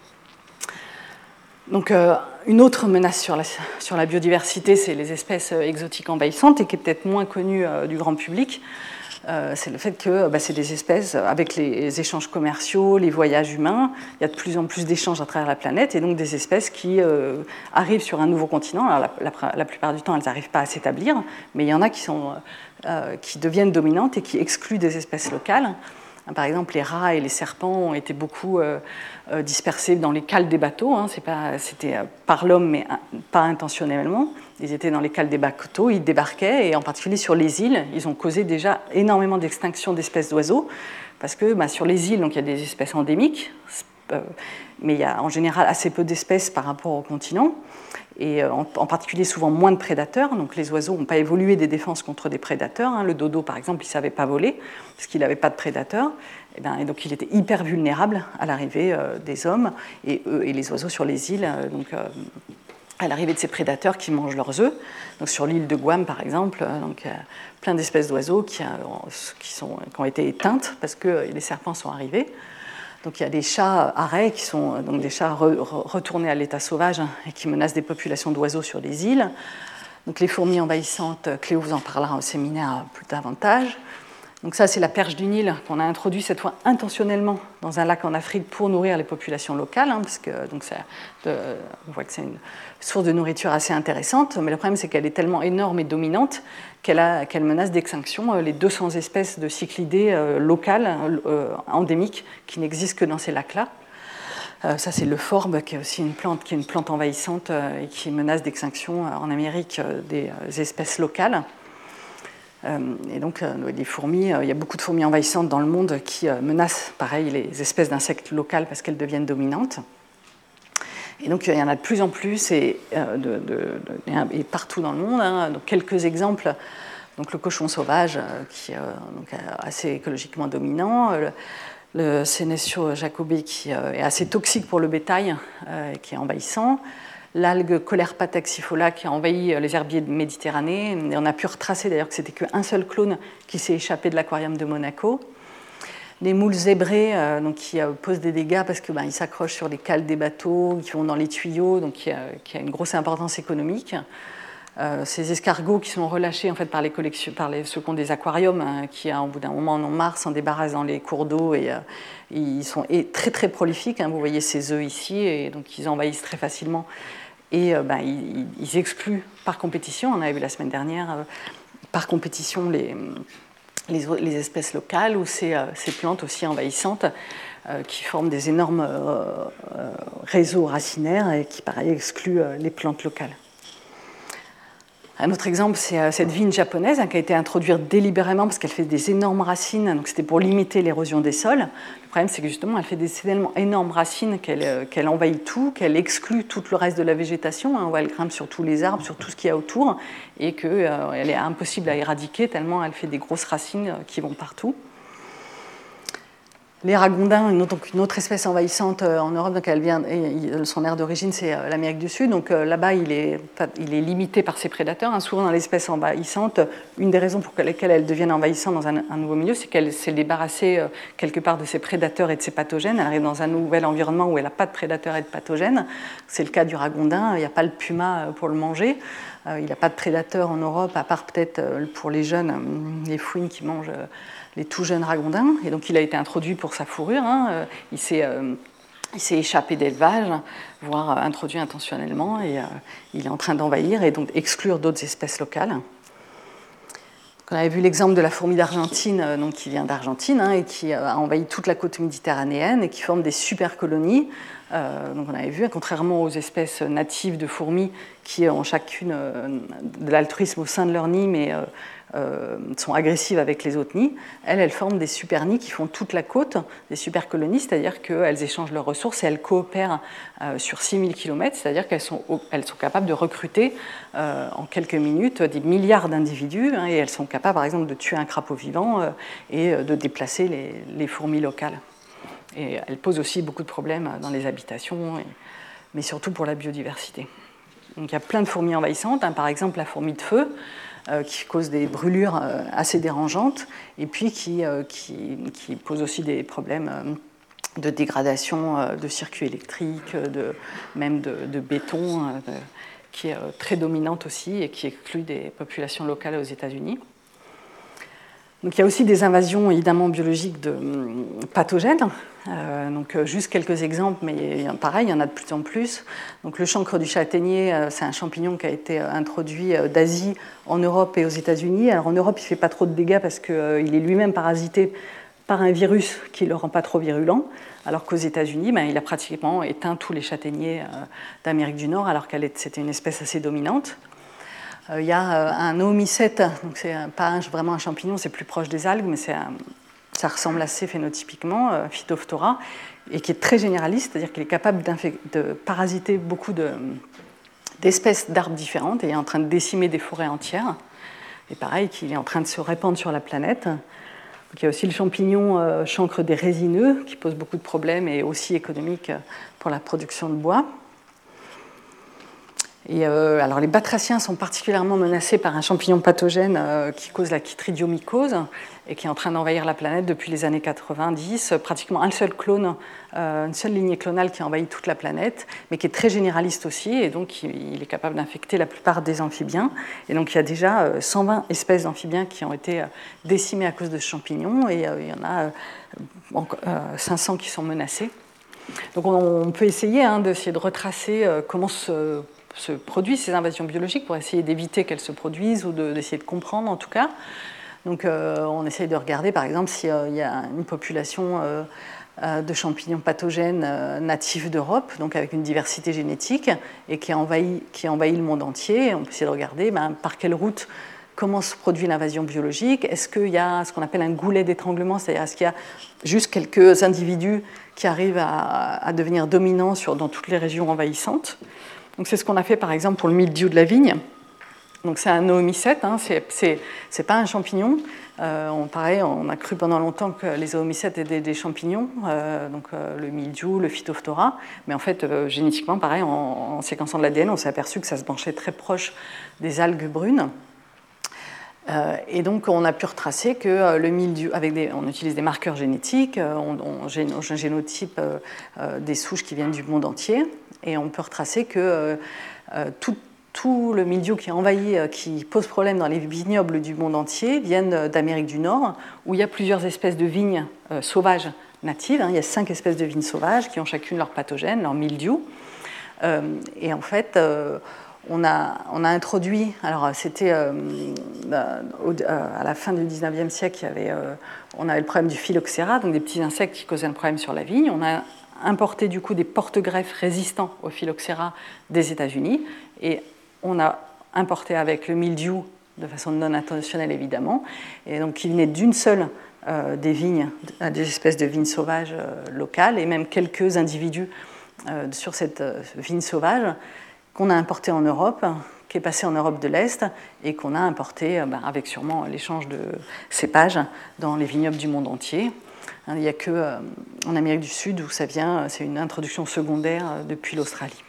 Donc une autre menace sur la biodiversité, c'est les espèces exotiques envahissantes et qui est peut-être moins connue du grand public. c'est le fait que c'est des espèces, avec les échanges commerciaux, les voyages humains, il y a de plus en plus d'échanges à travers la planète, et donc des espèces qui arrivent sur un nouveau continent. Alors, la plupart du temps, elles n'arrivent pas à s'établir, mais il y en a qui deviennent dominantes et qui excluent des espèces locales. Par exemple, les rats et les serpents ont été beaucoup dispersés dans les cales des bateaux. C'était par l'homme, mais pas intentionnellement. Ils étaient dans les cales des bateaux, ils débarquaient, et en particulier sur les îles, ils ont causé déjà énormément d'extinction d'espèces d'oiseaux, parce que sur les îles, donc, il y a des espèces endémiques, mais il y a en général assez peu d'espèces par rapport au continent, et en particulier souvent moins de prédateurs. Donc les oiseaux n'ont pas évolué des défenses contre des prédateurs. Le dodo, par exemple, il ne savait pas voler parce qu'il n'avait pas de prédateurs. Et donc il était hyper vulnérable à l'arrivée des hommes et les oiseaux sur les îles, à l'arrivée de ces prédateurs qui mangent leurs œufs. Donc sur l'île de Guam, par exemple, plein d'espèces d'oiseaux qui ont été éteintes parce que les serpents sont arrivés. Donc il y a des chats arrêts qui sont donc des chats retournés à l'état sauvage et qui menacent des populations d'oiseaux sur les îles. Donc les fourmis envahissantes, Cléo vous en parlera au séminaire plus davantage. Donc ça, c'est la perche du Nil qu'on a introduit cette fois intentionnellement dans un lac en Afrique pour nourrir les populations locales, parce que on voit que c'est une source de nourriture assez intéressante, mais le problème c'est qu'elle est tellement énorme et dominante qu'elle menace d'extinction les 200 espèces de cyclidés locales, endémiques, qui n'existent que dans ces lacs-là. Ça, c'est le forbe, qui est aussi une plante envahissante et qui menace d'extinction en Amérique des espèces locales. Et donc, les fourmis, il y a beaucoup de fourmis envahissantes dans le monde qui menacent, pareil, les espèces d'insectes locales parce qu'elles deviennent dominantes. Et donc, il y en a de plus en plus et partout dans le monde. Donc, quelques exemples. Donc, le cochon sauvage, qui est assez écologiquement dominant. Le Senecio jacobi, qui est assez toxique pour le bétail, qui est envahissant. L'algue Colerpa taxifolia qui a envahi les herbiers de Méditerranée. Et on a pu retracer d'ailleurs que c'était qu'un seul clone qui s'est échappé de l'aquarium de Monaco. Les moules zébrés qui posent des dégâts parce qu'ils s'accrochent sur les cales des bateaux, qui vont dans les tuyaux, donc qui a une grosse importance économique. Ces escargots qui sont relâchés en fait, par ceux qui ont des aquariums, qui au bout d'un moment en ont marre, s'en débarrassent dans les cours d'eau et ils sont très très prolifiques. Vous voyez ces œufs ici, et donc ils envahissent très facilement et ils excluent par compétition. On avait vu la semaine dernière par compétition les espèces locales ou ces plantes aussi envahissantes qui forment des énormes réseaux racinaires et qui pareil excluent les plantes locales. Un autre exemple, c'est cette vigne japonaise qui a été introduite délibérément parce qu'elle fait des énormes racines, donc c'était pour limiter l'érosion des sols. Le problème, c'est que justement, elle fait des énormes racines qu'elle envahit tout, qu'elle exclut tout le reste de la végétation, où elle grimpe sur tous les arbres, sur tout ce qu'il y a autour, et qu'elle est impossible à éradiquer tellement elle fait des grosses racines qui vont partout. Les ragondins, une autre espèce envahissante en Europe, donc son aire d'origine c'est l'Amérique du Sud, donc là-bas il est limité par ses prédateurs. Souvent dans l'espèce envahissante, une des raisons pour lesquelles elles deviennent envahissantes dans un nouveau milieu, c'est qu'elle s'est débarrassée quelque part de ses prédateurs et de ses pathogènes. Elle arrive dans un nouvel environnement où elle n'a pas de prédateurs et de pathogènes. C'est le cas du ragondin, il n'y a pas le puma pour le manger. Il n'y a pas de prédateurs en Europe, à part peut-être pour les jeunes, les fouines qui mangent les tout jeunes ragondins. Et donc il a été introduit pour sa fourrure. Il s'est échappé d'élevage, voire introduit intentionnellement, et il est en train d'envahir et donc exclure d'autres espèces locales. On avait vu l'exemple de la fourmi d'Argentine, qui vient d'Argentine et qui a envahi toute la côte méditerranéenne et qui forme des super colonies. Donc on avait vu, contrairement aux espèces natives de fourmis qui ont chacune de l'altruisme au sein de leur nid, mais sont agressives avec les autres nids, elles forment des super nids qui font toute la côte, des super colonies, c'est-à-dire qu'elles échangent leurs ressources et elles coopèrent sur 6000 km, c'est-à-dire qu'elles sont capables de recruter en quelques minutes des milliards d'individus, et elles sont capables par exemple de tuer un crapaud vivant et de déplacer les fourmis locales. Et elles posent aussi beaucoup de problèmes dans les habitations, mais surtout pour la biodiversité. Donc il y a plein de fourmis envahissantes, par exemple la fourmi de feu, qui cause des brûlures assez dérangeantes, et puis qui pose aussi des problèmes de dégradation de circuits électriques, même de béton, qui est très dominante aussi et qui exclut des populations locales aux États-Unis. Donc il y a aussi des invasions évidemment biologiques de pathogènes. Donc juste quelques exemples, mais pareil, il y en a de plus en plus. Donc le chancre du châtaignier, c'est un champignon qui a été introduit d'Asie en Europe et aux États-Unis. Alors en Europe, il ne fait pas trop de dégâts parce qu'il est lui-même parasité par un virus qui ne le rend pas trop virulent, alors qu'aux États-Unis, il a pratiquement éteint tous les châtaigniers d'Amérique du Nord, alors que c'était une espèce assez dominante. Il y a un oomycète, donc c'est pas vraiment un champignon, c'est plus proche des algues, mais ça ressemble assez phénotypiquement, Phytophthora, et qui est très généraliste, c'est-à-dire qu'il est capable de parasiter beaucoup d'espèces d'arbres différentes et est en train de décimer des forêts entières. Et pareil, qu'il est en train de se répandre sur la planète. Donc, il y a aussi le champignon chancre des résineux, qui pose beaucoup de problèmes et aussi économique pour la production de bois. Et alors les batraciens sont particulièrement menacés par un champignon pathogène qui cause la chytridiomycose et qui est en train d'envahir la planète depuis les années 90. Pratiquement un seul clone, une seule lignée clonale qui envahit toute la planète, mais qui est très généraliste aussi, et donc il est capable d'infecter la plupart des amphibiens. Et donc il y a déjà 120 espèces d'amphibiens qui ont été décimées à cause de ce champignon, et il y en a 500 qui sont menacés. Donc on peut essayer d'essayer de retracer comment se produisent ces invasions biologiques pour essayer d'éviter qu'elles se produisent ou d'essayer de comprendre en tout cas. Donc on essaye de regarder par exemple s'il y a une population de champignons pathogènes natifs d'Europe, donc avec une diversité génétique et qui envahit le monde entier. On peut essayer de regarder par quelle route, comment se produit l'invasion biologique. Est-ce qu'il y a ce qu'on appelle un goulet d'étranglement, c'est-à-dire est-ce qu'il y a juste quelques individus qui arrivent à devenir dominants dans toutes les régions envahissantes. Donc c'est ce qu'on a fait par exemple pour le mildiou de la vigne. Donc c'est un oomycète, c'est pas un champignon. On a cru pendant longtemps que les oomycètes étaient des champignons, le mildiou, le Phytophthora, mais en fait génétiquement pareil, en séquençant de l'ADN, on s'est aperçu que ça se branchait très proche des algues brunes. Et donc on a pu retracer que le mildiou, on utilise des marqueurs génétiques, on génotype des souches qui viennent du monde entier, et on peut retracer que tout le mildiou qui envahit, qui pose problème dans les vignobles du monde entier, viennent d'Amérique du Nord, où il y a plusieurs espèces de vignes sauvages natives. Il y a 5 espèces de vignes sauvages qui ont chacune leur pathogène, leur mildiou. Et en fait, on a introduit, alors c'était à la fin du 19e siècle, on avait le problème du phylloxéra, donc des petits insectes qui causaient un problème sur la vigne. On a importé du coup des porte-greffes résistants au phylloxéra des États-Unis, et on a importé avec le mildiou de façon non intentionnelle évidemment, et donc qui venait d'une seule des vignes, des espèces de vignes sauvages locales, et même quelques individus sur cette vigne sauvage qu'on a importé en Europe, qui est passé en Europe de l'Est, et qu'on a importé avec sûrement l'échange de cépages dans les vignobles du monde entier. Il n'y a qu'en Amérique du Sud où ça vient, c'est une introduction secondaire depuis l'Australie.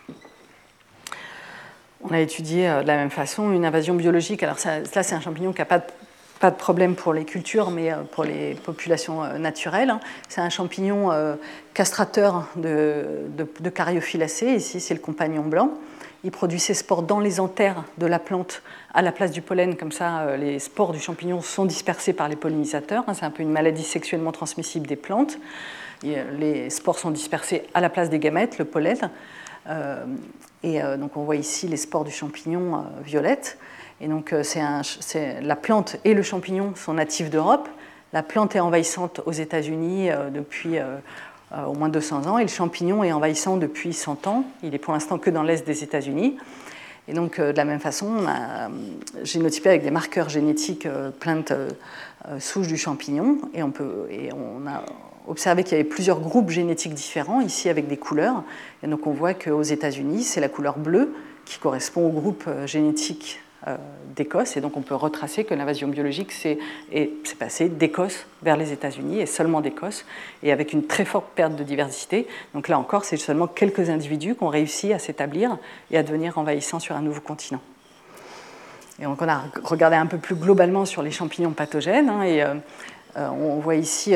On a étudié de la même façon une invasion biologique. Alors là, c'est un champignon qui n'a pas de problème pour les cultures, mais pour les populations naturelles. C'est un champignon castrateur de Cariophyllacées. Ici, c'est le compagnon blanc. Il produit ses spores dans les anthères de la plante à la place du pollen. Comme ça, les spores du champignon sont dispersés par les pollinisateurs. C'est un peu une maladie sexuellement transmissible des plantes. Les spores sont dispersés à la place des gamètes, le pollen. Donc on voit ici les spores du champignon violettes. Et donc la plante et le champignon sont natifs d'Europe. La plante est envahissante aux États-Unis depuis au moins 200 ans, et le champignon est envahissant depuis 100 ans. Il est pour l'instant que dans l'est des États-Unis. Et donc de la même façon, on a génotypé avec des marqueurs génétiques plein de souches du champignon, et on a observé qu'il y avait plusieurs groupes génétiques différents, ici avec des couleurs. Et donc on voit qu'aux États-Unis, c'est la couleur bleue qui correspond au groupe génétique d'Écosse, et donc on peut retracer que l'invasion biologique s'est passée d'Écosse vers les États-Unis, et seulement d'Écosse, et avec une très forte perte de diversité. Donc là encore, c'est seulement quelques individus qui ont réussi à s'établir et à devenir envahissants sur un nouveau continent. Et donc on a regardé un peu plus globalement sur les champignons pathogènes, et on voit ici,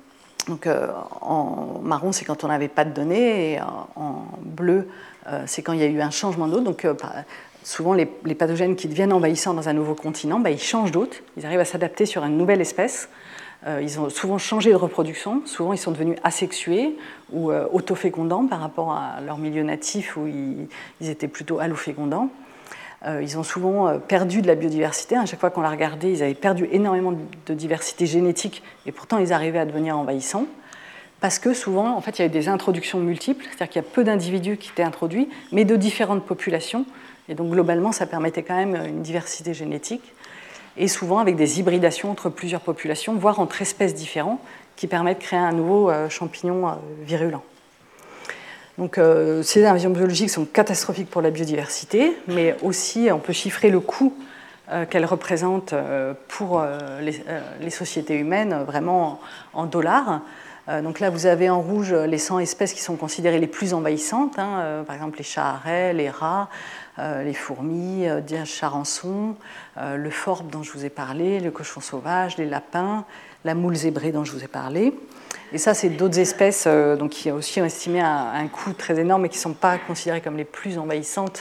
en marron, c'est quand on n'avait pas de données, et en bleu, c'est quand il y a eu un changement d'hôte. Donc souvent les pathogènes qui deviennent envahissants dans un nouveau continent, ils changent d'hôte, ils arrivent à s'adapter sur une nouvelle espèce. Ils ont souvent changé de reproduction, souvent ils sont devenus asexués ou autofécondants par rapport à leur milieu natif où ils étaient plutôt allofécondants. Ils ont souvent perdu de la biodiversité. À chaque fois qu'on l'a regardé, ils avaient perdu énormément de diversité génétique et pourtant ils arrivaient à devenir envahissants. Parce que souvent, en fait, il y a eu des introductions multiples, c'est-à-dire qu'il y a peu d'individus qui étaient introduits, mais de différentes populations. Et donc globalement, ça permettait quand même une diversité génétique. Et souvent avec des hybridations entre plusieurs populations, voire entre espèces différentes, qui permettent de créer un nouveau champignon virulent. Donc ces invasions biologiques sont catastrophiques pour la biodiversité, mais aussi on peut chiffrer le coût qu'elles représentent pour les sociétés humaines vraiment en dollars. Donc là, vous avez en rouge les 100 espèces qui sont considérées les plus envahissantes, par exemple les chats à raies, les rats, les fourmis, les charançons, le forbe dont je vous ai parlé, le cochon sauvage, les lapins, la moule zébrée dont je vous ai parlé. Et ça, c'est d'autres espèces donc, qui aussi ont estimé un coût très énorme et qui ne sont pas considérées comme les plus envahissantes.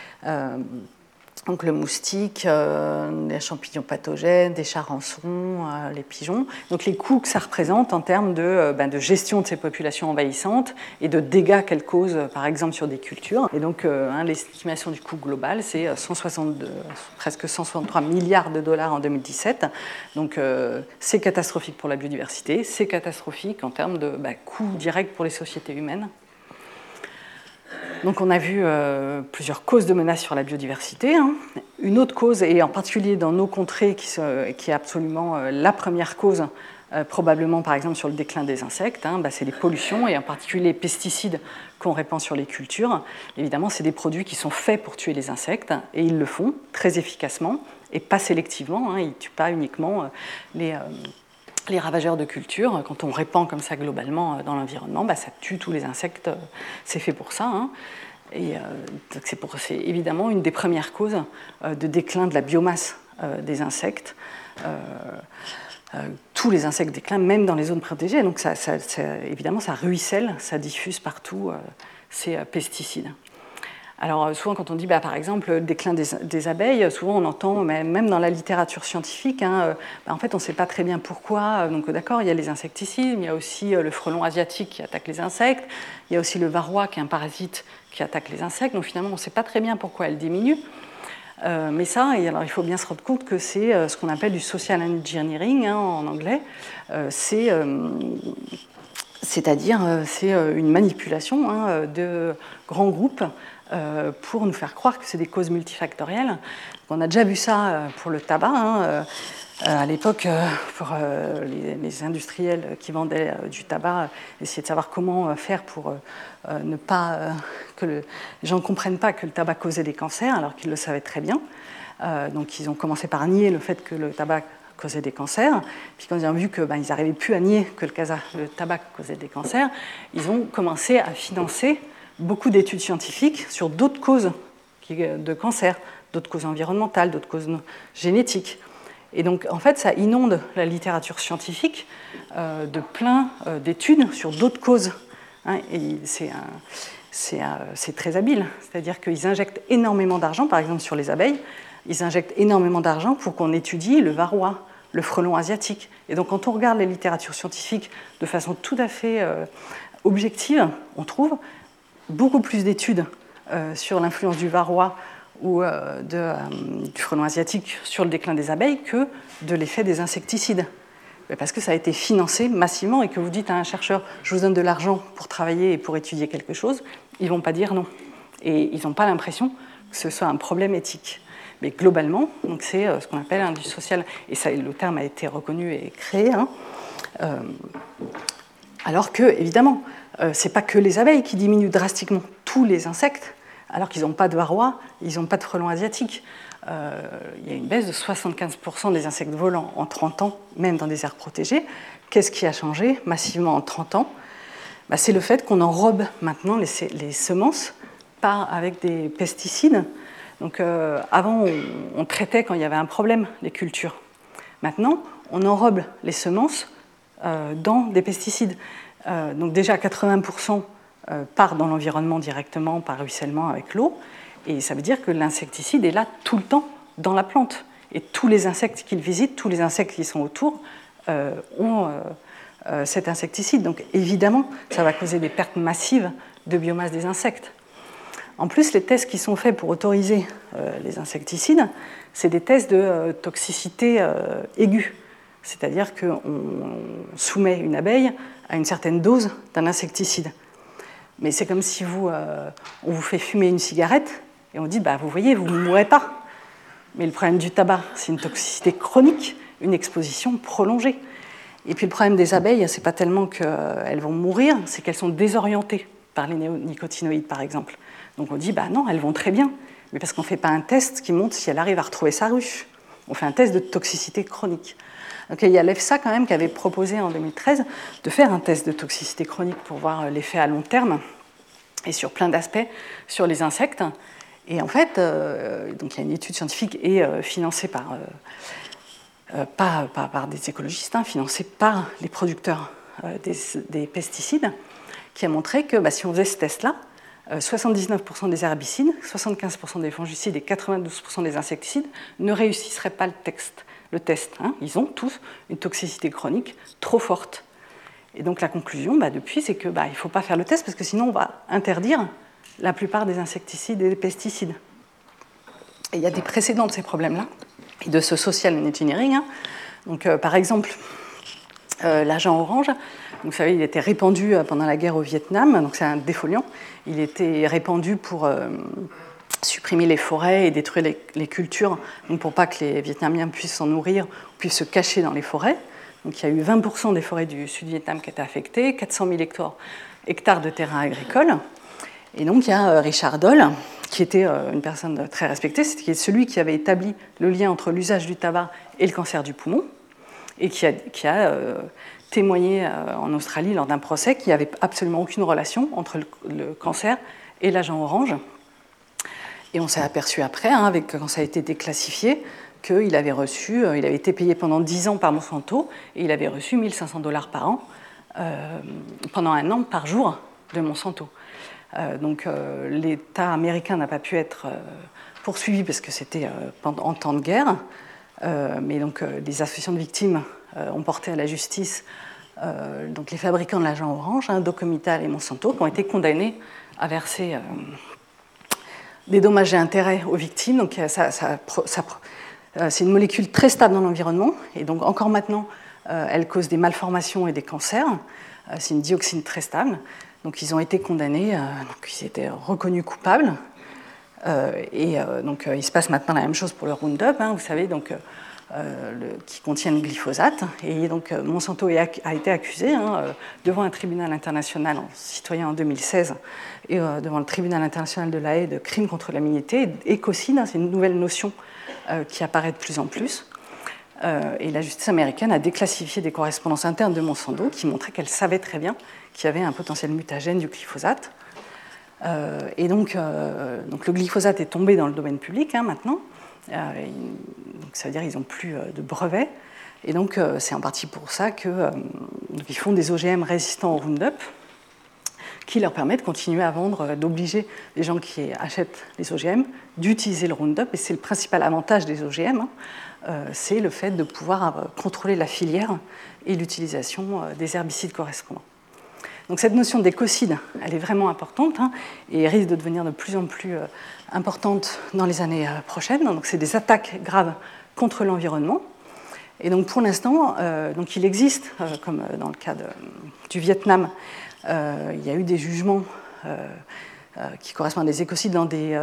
Donc le moustique, les champignons pathogènes, des charançons, les pigeons. Donc les coûts que ça représente en termes de gestion de ces populations envahissantes et de dégâts qu'elles causent, par exemple, sur des cultures. Et donc l'estimation du coût global, c'est presque 163 milliards de dollars en 2017. Donc c'est catastrophique pour la biodiversité, c'est catastrophique en termes de coûts directs pour les sociétés humaines. Donc on a vu plusieurs causes de menaces sur la biodiversité. Une autre cause, et en particulier dans nos contrées, qui est absolument la première cause, probablement par exemple sur le déclin des insectes, c'est les pollutions, et en particulier les pesticides qu'on répand sur les cultures. Évidemment, c'est des produits qui sont faits pour tuer les insectes, et ils le font très efficacement, et pas sélectivement. Ils ne tuent pas uniquement les ravageurs de culture. Quand on répand comme ça globalement dans l'environnement, ça tue tous les insectes, c'est fait pour ça. Et c'est évidemment une des premières causes de déclin de la biomasse des insectes. Tous les insectes déclinent, même dans les zones protégées, donc évidemment ça ruisselle, ça diffuse partout ces pesticides. Alors souvent quand on dit par exemple le déclin des abeilles, souvent on entend, même dans la littérature scientifique, en fait on ne sait pas très bien pourquoi. Donc d'accord, il y a les insecticides, mais il y a aussi le frelon asiatique qui attaque les insectes, il y a aussi le varroa qui est un parasite qui attaque les insectes, donc finalement on ne sait pas très bien pourquoi elle diminue. Mais ça, alors il faut bien se rendre compte que c'est ce qu'on appelle du social engineering en anglais. C'est-à-dire c'est une manipulation de grands groupes pour nous faire croire que c'est des causes multifactorielles. On a déjà vu ça pour le tabac. À l'époque, pour les industriels qui vendaient du tabac, essayer de savoir comment faire pour ne pas que les gens ne comprennent pas que le tabac causait des cancers, alors qu'ils le savaient très bien. Donc ils ont commencé par nier le fait que le tabac causait des cancers. Puis quand ils ont vu qu'ils n'arrivaient plus à nier que le tabac causait des cancers, ils ont commencé à financer beaucoup d'études scientifiques sur d'autres causes de cancer, d'autres causes environnementales, d'autres causes génétiques. Et donc, en fait, ça inonde la littérature scientifique de plein d'études sur d'autres causes. Et c'est très habile. C'est-à-dire qu'ils injectent énormément d'argent, par exemple sur les abeilles, ils injectent énormément d'argent pour qu'on étudie le varroa, le frelon asiatique. Et donc, quand on regarde les littératures scientifiques de façon tout à fait objective, on trouve beaucoup plus d'études sur l'influence du varroa ou du frelon asiatique sur le déclin des abeilles que de l'effet des insecticides. Parce que ça a été financé massivement et que vous dites à un chercheur « je vous donne de l'argent pour travailler et pour étudier quelque chose », ils ne vont pas dire non. Et ils n'ont pas l'impression que ce soit un problème éthique. Mais globalement, donc c'est ce qu'on appelle du social, et ça, le terme a été reconnu et créé, alors que, évidemment, ce n'est pas que les abeilles qui diminuent drastiquement, tous les insectes, alors qu'ils n'ont pas de varroa, ils n'ont pas de frelon asiatique. Il y a une baisse de 75% des insectes volants en 30 ans, même dans des aires protégées. Qu'est-ce qui a changé massivement en 30 ans ? C'est le fait qu'on enrobe maintenant les semences avec des pesticides. Donc, avant, on traitait quand il y avait un problème les cultures. Maintenant, on enrobe les semences dans des pesticides. Donc déjà, 80% part dans l'environnement directement par ruissellement avec l'eau. Et ça veut dire que l'insecticide est là tout le temps dans la plante. Et tous les insectes qu'il visite, tous les insectes qui sont autour, ont cet insecticide. Donc évidemment, ça va causer des pertes massives de biomasse des insectes. En plus, les tests qui sont faits pour autoriser les insecticides, c'est des tests de toxicité aiguë. C'est-à-dire qu'on soumet une abeille à une certaine dose d'un insecticide. Mais c'est comme si on vous fait fumer une cigarette et on dit vous voyez, vous ne mourrez pas. Mais le problème du tabac, c'est une toxicité chronique, une exposition prolongée. Et puis le problème des abeilles, c'est pas tellement qu'elles vont mourir, c'est qu'elles sont désorientées par les néonicotinoïdes, par exemple. Donc on dit non, elles vont très bien, mais parce qu'on ne fait pas un test qui montre si elle arrive à retrouver sa ruche. On fait un test de toxicité chronique. Donc il y a l'EFSA quand même qui avait proposé en 2013 de faire un test de toxicité chronique pour voir l'effet à long terme et sur plein d'aspects sur les insectes. Et en fait, donc il y a une étude scientifique et financée pas par des écologistes, financée par les producteurs des pesticides, qui a montré que si on faisait ce test-là, 79% des herbicides, 75% des fongicides et 92% des insecticides ne réussisseraient pas le test. Ils ont tous une toxicité chronique trop forte. Et donc la conclusion, depuis, c'est qu'il ne faut pas faire le test parce que sinon on va interdire la plupart des insecticides et des pesticides. Et il y a des précédents de ces problèmes-là, et de ce social engineering. Donc, par exemple, l'agent orange, donc, vous savez, il était répandu pendant la guerre au Vietnam, donc c'est un défoliant. Il était répandu pour supprimer les forêts et détruire les cultures, donc pour pas que les Vietnamiens puissent s'en nourrir, puissent se cacher dans les forêts. Donc il y a eu 20% des forêts du Sud-Vietnam qui étaient affectées, 400 000 hectares de terrains agricoles. Et donc il y a Richard Doll, qui était une personne très respectée, c'était celui qui avait établi le lien entre l'usage du tabac et le cancer du poumon, et qui a témoigné en Australie lors d'un procès qu'il n'y avait absolument aucune relation entre le cancer et l'agent orange. Et on s'est aperçu après, quand ça a été déclassifié, qu'il avait il avait été payé pendant 10 ans par Monsanto, et il avait reçu $1 500 par an, pendant 1 an par jour de Monsanto. Donc l'État américain n'a pas pu être poursuivi parce que c'était en temps de guerre, mais donc les associations de victimes ont porté à la justice donc les fabricants de l'agent orange, Docomital et Monsanto, qui ont été condamnés à verser des dommages et intérêts aux victimes. Donc c'est une molécule très stable dans l'environnement, et donc encore maintenant, elle cause des malformations et des cancers. C'est une dioxine très stable. Donc ils ont été condamnés, donc ils étaient reconnus coupables. Donc il se passe maintenant la même chose pour le Roundup, vous savez, donc, qui contient le glyphosate. Et donc Monsanto a été accusé devant un tribunal international citoyen en 2016 et devant le tribunal international de La Haye de crimes contre l'humanité. Écocide, c'est une nouvelle notion qui apparaît de plus en plus. Et la justice américaine a déclassifié des correspondances internes de Monsanto qui montraient qu'elle savait très bien qu'il y avait un potentiel mutagène du glyphosate. Et donc le glyphosate est tombé dans le domaine public maintenant. Donc ça veut dire qu'ils n'ont plus de brevets. Et donc c'est en partie pour ça qu'ils font des OGM résistants au Roundup qui leur permettent de continuer à vendre, d'obliger les gens qui achètent les OGM d'utiliser le Roundup. Et c'est le principal avantage des OGM, c'est le fait de pouvoir contrôler la filière et l'utilisation des herbicides correspondants. Donc cette notion d'écocide, elle est vraiment importante et risque de devenir de plus en plus importante dans les années prochaines. Donc c'est des attaques graves contre l'environnement. Et donc pour l'instant, donc il existe, comme dans le cas du Vietnam, il y a eu des jugements qui correspondent à des écocides dans des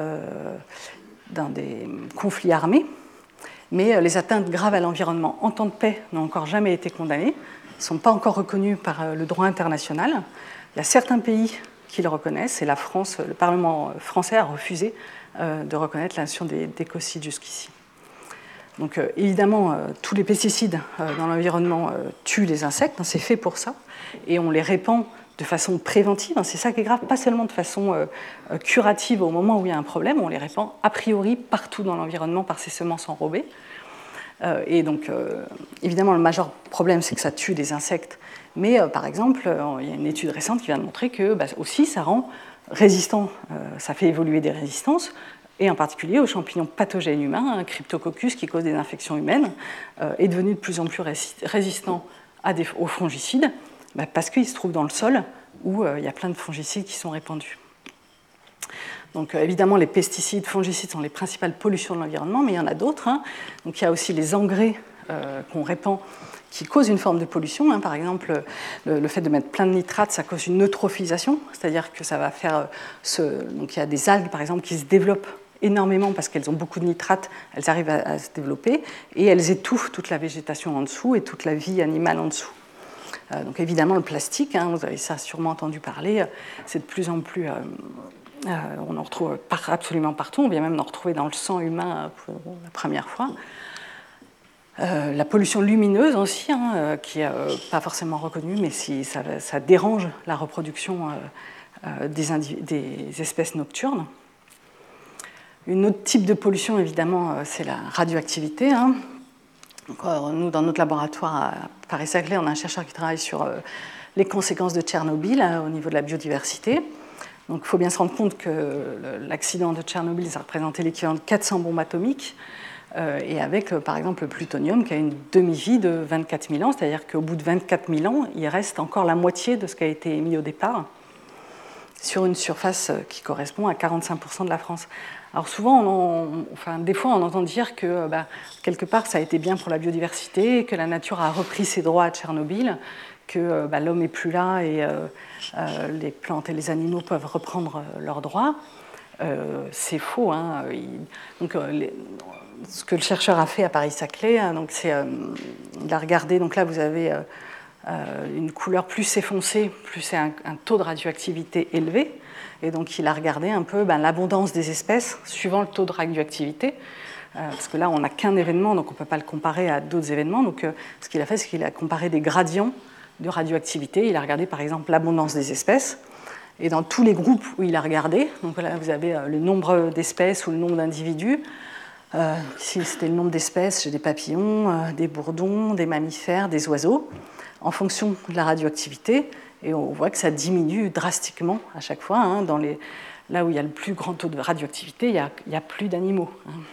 conflits armés, mais les atteintes graves à l'environnement en temps de paix n'ont encore jamais été condamnées, ne sont pas encore reconnus par le droit international. Il y a certains pays qui le reconnaissent, et la France, le Parlement français a refusé de reconnaître la notion d'écocide jusqu'ici. Donc évidemment, tous les pesticides dans l'environnement tuent les insectes, c'est fait pour ça, et on les répand de façon préventive, c'est ça qui est grave, pas seulement de façon curative au moment où il y a un problème, on les répand a priori partout dans l'environnement par ces semences enrobées. Et donc, évidemment, le majeur problème, c'est que ça tue des insectes. Mais, par exemple, il y a une étude récente qui vient de montrer que, aussi, ça rend résistant, ça fait évoluer des résistances et en particulier aux champignons pathogènes humains, un Cryptococcus qui cause des infections humaines, est devenu de plus en plus résistant aux fongicides, parce qu'il se trouve dans le sol où il y a plein de fongicides qui sont répandus. Donc évidemment, les pesticides, fongicides sont les principales pollutions de l'environnement, mais il y en a d'autres. Donc il y a aussi les engrais qu'on répand qui causent une forme de pollution. Par exemple, le fait de mettre plein de nitrates, ça cause une eutrophisation, c'est-à-dire que ça va faire... Donc il y a des algues, par exemple, qui se développent énormément parce qu'elles ont beaucoup de nitrates, elles arrivent à se développer, et elles étouffent toute la végétation en dessous et toute la vie animale en dessous. Donc évidemment, le plastique, vous avez ça sûrement entendu parler, c'est de plus en plus... on en retrouve absolument partout, on vient même en retrouver dans le sang humain pour la première fois. La pollution lumineuse aussi, qui n'est pas forcément reconnue, mais si ça dérange la reproduction des espèces nocturnes. Un autre type de pollution, évidemment, c'est la radioactivité. Donc, nous, dans notre laboratoire à Paris-Saclay, on a un chercheur qui travaille sur les conséquences de Tchernobyl au niveau de la biodiversité. Donc, il faut bien se rendre compte que l'accident de Tchernobyl, ça représentait l'équivalent de 400 bombes atomiques, et avec, par exemple, le plutonium qui a une demi-vie de 24 000 ans, c'est-à-dire qu'au bout de 24 000 ans, il reste encore la moitié de ce qui a été émis au départ, sur une surface qui correspond à 45% de la France. Alors souvent, des fois, on entend dire que quelque part, ça a été bien pour la biodiversité, que la nature a repris ses droits à Tchernobyl, que l'homme n'est plus là et les plantes et les animaux peuvent reprendre leurs droits. C'est faux. Donc, ce que le chercheur a fait à Paris-Saclay, c'est il a regardé. Donc là, vous avez une couleur plus c'est foncé, plus c'est un taux de radioactivité élevé. Et donc, il a regardé un peu l'abondance des espèces suivant le taux de radioactivité. Parce que là, on n'a qu'un événement, donc on ne peut pas le comparer à d'autres événements. Donc, ce qu'il a fait, c'est qu'il a comparé des gradients de radioactivité. Il a regardé, par exemple, l'abondance des espèces. Et dans tous les groupes où il a regardé, donc là, vous avez le nombre d'espèces ou le nombre d'individus. Ici, c'était le nombre d'espèces chez des papillons, des bourdons, des mammifères, des oiseaux, en fonction de la radioactivité. Et on voit que ça diminue drastiquement à chaque fois. Là où il y a le plus grand taux de radioactivité, il n'y a plus d'animaux.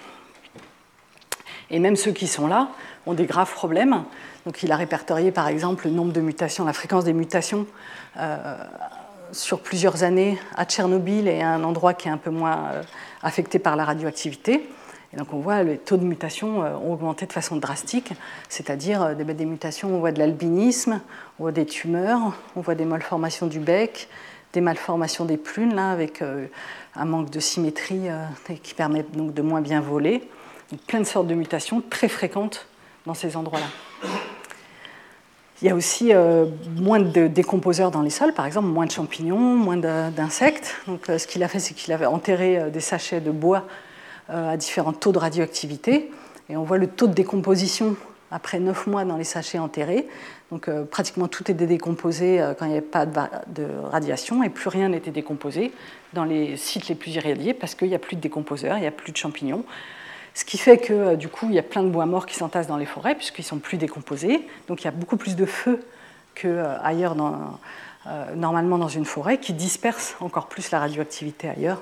Et même ceux qui sont là ont des graves problèmes. Donc il a répertorié par exemple le nombre de mutations, la fréquence des mutations sur plusieurs années à Tchernobyl et à un endroit qui est un peu moins affecté par la radioactivité. Et donc on voit les taux de mutation ont augmenté de façon drastique, c'est-à-dire des mutations, on voit de l'albinisme, on voit des tumeurs, on voit des malformations du bec, des malformations des plumes, là, avec un manque de symétrie qui permet donc de moins bien voler. Donc, plein de sortes de mutations très fréquentes dans ces endroits-là. Il y a aussi moins de décomposeurs dans les sols, par exemple, moins de champignons, moins d'insectes. Donc, ce qu'il a fait, c'est qu'il avait enterré des sachets de bois à différents taux de radioactivité. Et on voit le taux de décomposition après 9 mois dans les sachets enterrés. Donc, pratiquement tout était décomposé quand il n'y avait pas de radiation et plus rien n'était décomposé dans les sites les plus irradiés parce qu'il n'y a plus de décomposeurs, il n'y a plus de champignons. Ce qui fait que, du coup, il y a plein de bois morts qui s'entassent dans les forêts puisqu'ils ne sont plus décomposés. Donc, il y a beaucoup plus de feu qu'ailleurs, normalement dans une forêt, qui disperse encore plus la radioactivité ailleurs.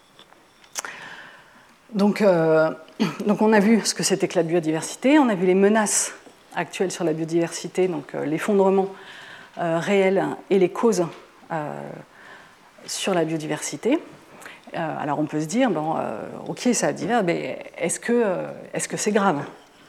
Donc, on a vu ce que c'était que la biodiversité, on a vu les menaces actuelles sur la biodiversité, donc l'effondrement réel et les causes sur la biodiversité. Alors on peut se dire, ok, ça a divers, mais est-ce que c'est grave ?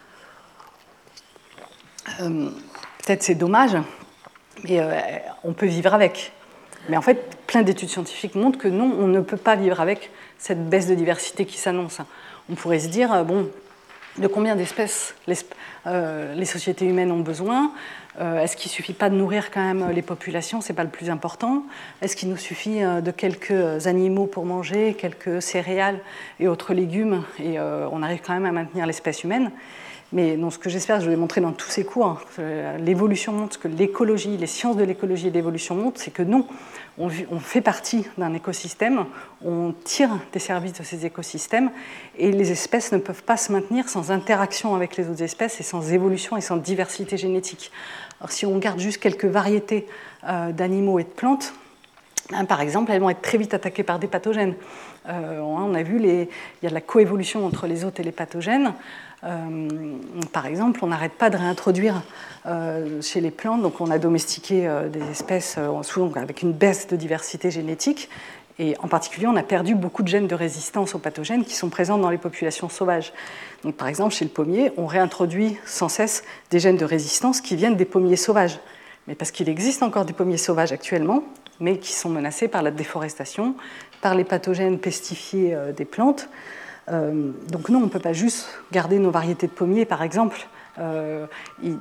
Peut-être c'est dommage, mais on peut vivre avec. Mais en fait, plein d'études scientifiques montrent que non, on ne peut pas vivre avec cette baisse de diversité qui s'annonce. On pourrait se dire, de combien d'espèces les sociétés humaines ont besoin ? Est-ce qu'il ne suffit pas de nourrir quand même les populations ? Ce n'est pas le plus important. Est-ce qu'il nous suffit de quelques animaux pour manger, quelques céréales et autres légumes, et on arrive quand même à maintenir l'espèce humaine ? Mais ce que j'espère, je vais montrer dans tous ces cours, l'évolution montre, ce que l'écologie, les sciences de l'écologie et de l'évolution montrent, c'est que non, on fait partie d'un écosystème, on tire des services de ces écosystèmes, et les espèces ne peuvent pas se maintenir sans interaction avec les autres espèces et sans évolution et sans diversité génétique. Alors, si on garde juste quelques variétés d'animaux et de plantes, Par exemple, elles vont être très vite attaquées par des pathogènes. On a vu, il y a de la coévolution entre les hôtes et les pathogènes. Par exemple, on n'arrête pas de réintroduire chez les plantes, donc on a domestiqué des espèces souvent avec une baisse de diversité génétique, et en particulier, on a perdu beaucoup de gènes de résistance aux pathogènes qui sont présents dans les populations sauvages. Donc, par exemple, chez le pommier, on réintroduit sans cesse des gènes de résistance qui viennent des pommiers sauvages. Mais parce qu'il existe encore des pommiers sauvages actuellement, mais qui sont menacés par la déforestation, par les pathogènes pestifiés des plantes. Donc non, on ne peut pas juste garder nos variétés de pommiers, par exemple. Il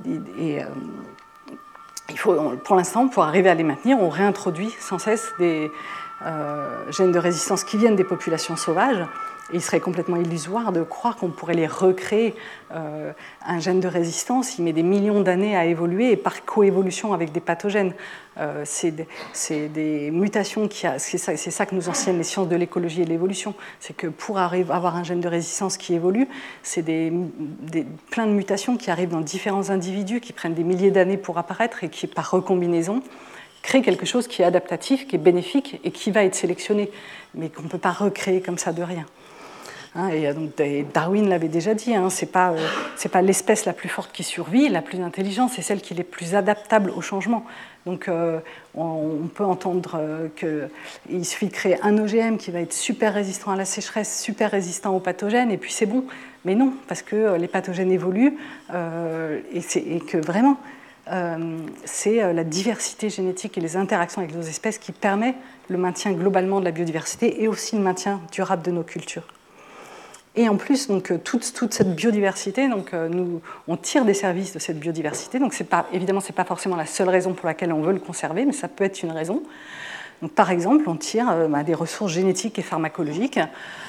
faut, pour l'instant, pour arriver à les maintenir, on réintroduit sans cesse des gènes de résistance qui viennent des populations sauvages. Et il serait complètement illusoire de croire qu'on pourrait les recréer. Un gène de résistance, il met des millions d'années à évoluer et par coévolution avec des pathogènes. C'est des mutations, c'est ça que nous enseignent les sciences de l'écologie et de l'évolution. C'est que pour avoir un gène de résistance qui évolue, c'est plein de mutations qui arrivent dans différents individus, qui prennent des milliers d'années pour apparaître et qui, par recombinaison, créent quelque chose qui est adaptatif, qui est bénéfique et qui va être sélectionné, mais qu'on ne peut pas recréer comme ça de rien. Et donc Darwin l'avait déjà dit, c'est pas l'espèce la plus forte qui survit, la plus intelligente, c'est celle qui est la plus adaptable au changement. Donc on peut entendre qu'il suffit de créer un OGM qui va être super résistant à la sécheresse, super résistant aux pathogènes, et puis c'est bon. Mais non, parce que les pathogènes évoluent et que vraiment c'est la diversité génétique et les interactions avec nos espèces qui permet le maintien globalement de la biodiversité et aussi le maintien durable de nos cultures. Et en plus, donc, toute cette biodiversité, donc, on tire des services de cette biodiversité. Donc, évidemment, ce n'est pas forcément la seule raison pour laquelle on veut le conserver, mais ça peut être une raison. Donc, par exemple, on tire des ressources génétiques et pharmacologiques.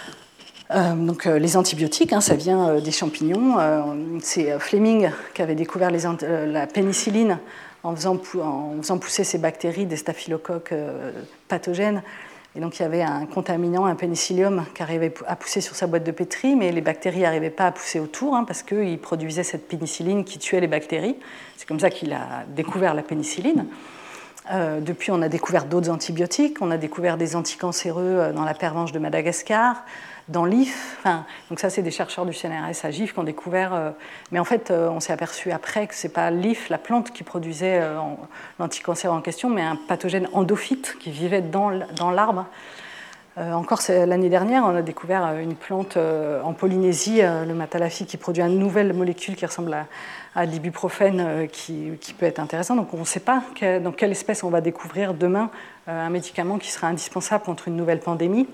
Les antibiotiques, ça vient des champignons. C'est Fleming qui avait découvert la pénicilline en faisant pousser ces bactéries, des staphylocoques pathogènes. Et donc il y avait un contaminant, un pénicillium, qui arrivait à pousser sur sa boîte de pétri, mais les bactéries n'arrivaient pas à pousser autour parce qu'il produisait cette pénicilline qui tuait les bactéries. C'est comme ça qu'il a découvert la pénicilline. Depuis, on a découvert d'autres antibiotiques. On a découvert des anticancéreux dans la pervenche de Madagascar, dans l'IF. Donc ça, c'est des chercheurs du CNRS à GIF qui ont découvert. Mais en fait, on s'est aperçu après que ce n'est pas l'IF, la plante, qui produisait l'anticancéreux en question, mais un pathogène endophyte qui vivait dans l'arbre. Encore l'année dernière, on a découvert une plante en Polynésie, le Matalafi, qui produit une nouvelle molécule qui ressemble à l'ibuprofène, qui peut être intéressant. Donc on ne sait pas dans quelle espèce on va découvrir demain un médicament qui sera indispensable contre une nouvelle pandémie.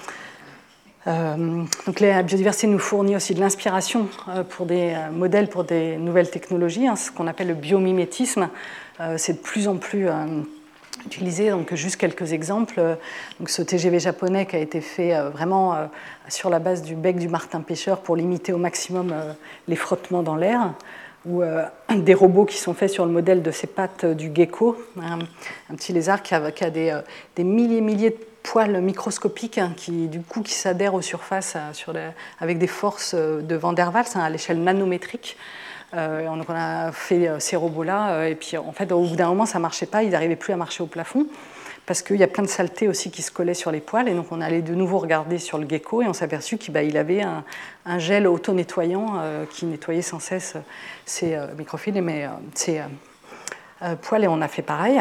Donc la biodiversité nous fournit aussi de l'inspiration pour des modèles, pour des nouvelles technologies, ce qu'on appelle le biomimétisme. C'est de plus en plus utilisé. Donc juste quelques exemples. Donc ce TGV japonais qui a été fait vraiment sur la base du bec du martin-pêcheur pour limiter au maximum les frottements dans l'air, ou des robots qui sont faits sur le modèle de ces pattes du gecko, un petit lézard qui a des milliers de poils microscopiques qui s'adhèrent aux surfaces avec des forces de Van der Waals à l'échelle nanométrique. On a fait ces robots-là, et puis en fait, au bout d'un moment, ça ne marchait pas, ils n'arrivaient plus à marcher au plafond, parce qu'il y a plein de saletés aussi qui se collaient sur les poils, et donc on allait de nouveau regarder sur le gecko, et on s'est aperçu qu'il avait un gel auto-nettoyant qui nettoyait sans cesse ses microfilms, mais ses poils, et on a fait pareil.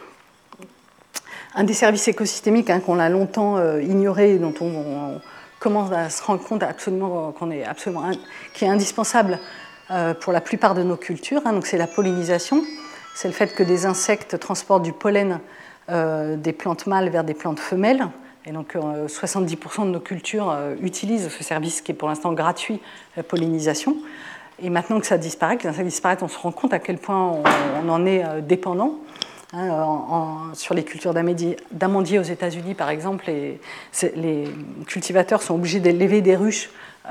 Un des services écosystémiques qu'on a longtemps ignoré, dont on commence à se rendre compte qui est indispensable pour la plupart de nos cultures, donc c'est la pollinisation. C'est le fait que des insectes transportent du pollen des plantes mâles vers des plantes femelles. Et donc 70% de nos cultures utilisent ce service qui est pour l'instant gratuit, la pollinisation. Et maintenant que ça disparaît, on se rend compte à quel point on en est dépendant. Sur les cultures d'amandiers aux États-Unis, par exemple, les cultivateurs sont obligés d'élever des ruches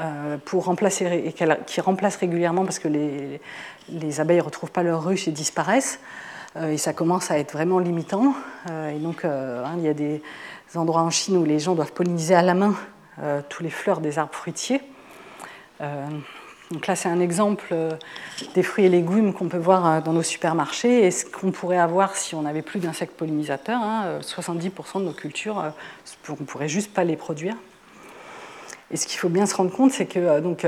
qui remplacent régulièrement parce que les abeilles ne retrouvent pas leurs ruches et disparaissent. Et ça commence à être vraiment limitant. Et donc, il y a des endroits en Chine où les gens doivent polliniser à la main tous les fleurs des arbres fruitiers. Donc là, c'est un exemple des fruits et légumes qu'on peut voir dans nos supermarchés et ce qu'on pourrait avoir si on n'avait plus d'insectes pollinisateurs. 70% de nos cultures, on ne pourrait juste pas les produire. Et ce qu'il faut bien se rendre compte, c'est que,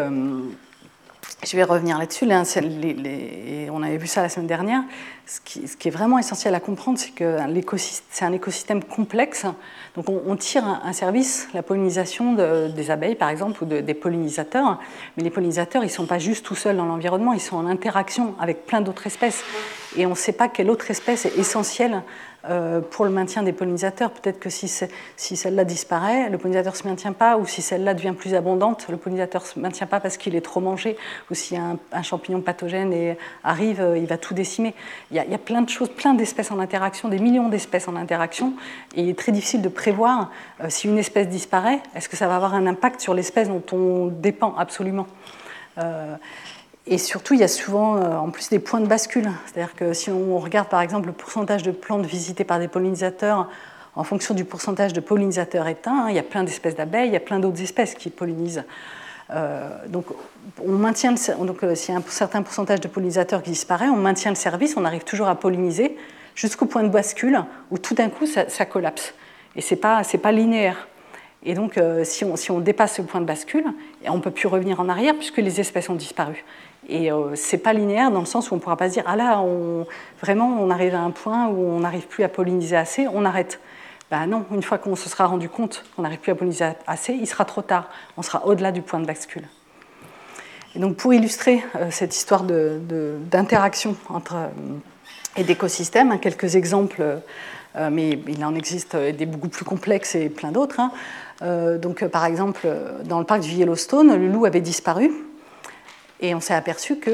je vais revenir là-dessus, on avait vu ça la semaine dernière, ce qui est vraiment essentiel à comprendre, c'est que c'est un écosystème complexe. Donc on tire un service, la pollinisation des abeilles par exemple, ou des pollinisateurs, mais les pollinisateurs, ils ne sont pas juste tout seuls dans l'environnement, ils sont en interaction avec plein d'autres espèces. Et on ne sait pas quelle autre espèce est essentielle pour le maintien des pollinisateurs. Peut-être que si celle-là disparaît, le pollinisateur ne se maintient pas, ou si celle-là devient plus abondante, le pollinisateur ne se maintient pas parce qu'il est trop mangé, ou si un champignon pathogène arrive, il va tout décimer. Il y a plein de choses, plein d'espèces en interaction, des millions d'espèces en interaction, et il est très difficile de prévoir si une espèce disparaît, est-ce que ça va avoir un impact sur l'espèce dont on dépend absolument. Et surtout, il y a souvent en plus des points de bascule. C'est-à-dire que si on regarde par exemple le pourcentage de plantes visitées par des pollinisateurs en fonction du pourcentage de pollinisateurs éteints, il y a plein d'espèces d'abeilles, il y a plein d'autres espèces qui pollinisent. Donc, on maintient s'il y a un certain pourcentage de pollinisateurs qui disparaît, on maintient le service, on arrive toujours à polliniser jusqu'au point de bascule où tout d'un coup ça collapse. Et c'est pas linéaire. Et donc, si on dépasse ce point de bascule, on ne peut plus revenir en arrière puisque les espèces ont disparu. Et ce n'est pas linéaire dans le sens où on ne pourra pas se dire « Ah là, vraiment, on arrive à un point où on n'arrive plus à polliniser assez, on arrête ». Ben non, une fois qu'on se sera rendu compte qu'on n'arrive plus à polliniser assez, il sera trop tard, on sera au-delà du point de bascule. Et donc, pour illustrer cette histoire d'interaction et d'écosystèmes, quelques exemples, mais il en existe des beaucoup plus complexes et plein d'autres. Donc, par exemple, dans le parc du Yellowstone, le loup avait disparu. Et on s'est aperçu qu'il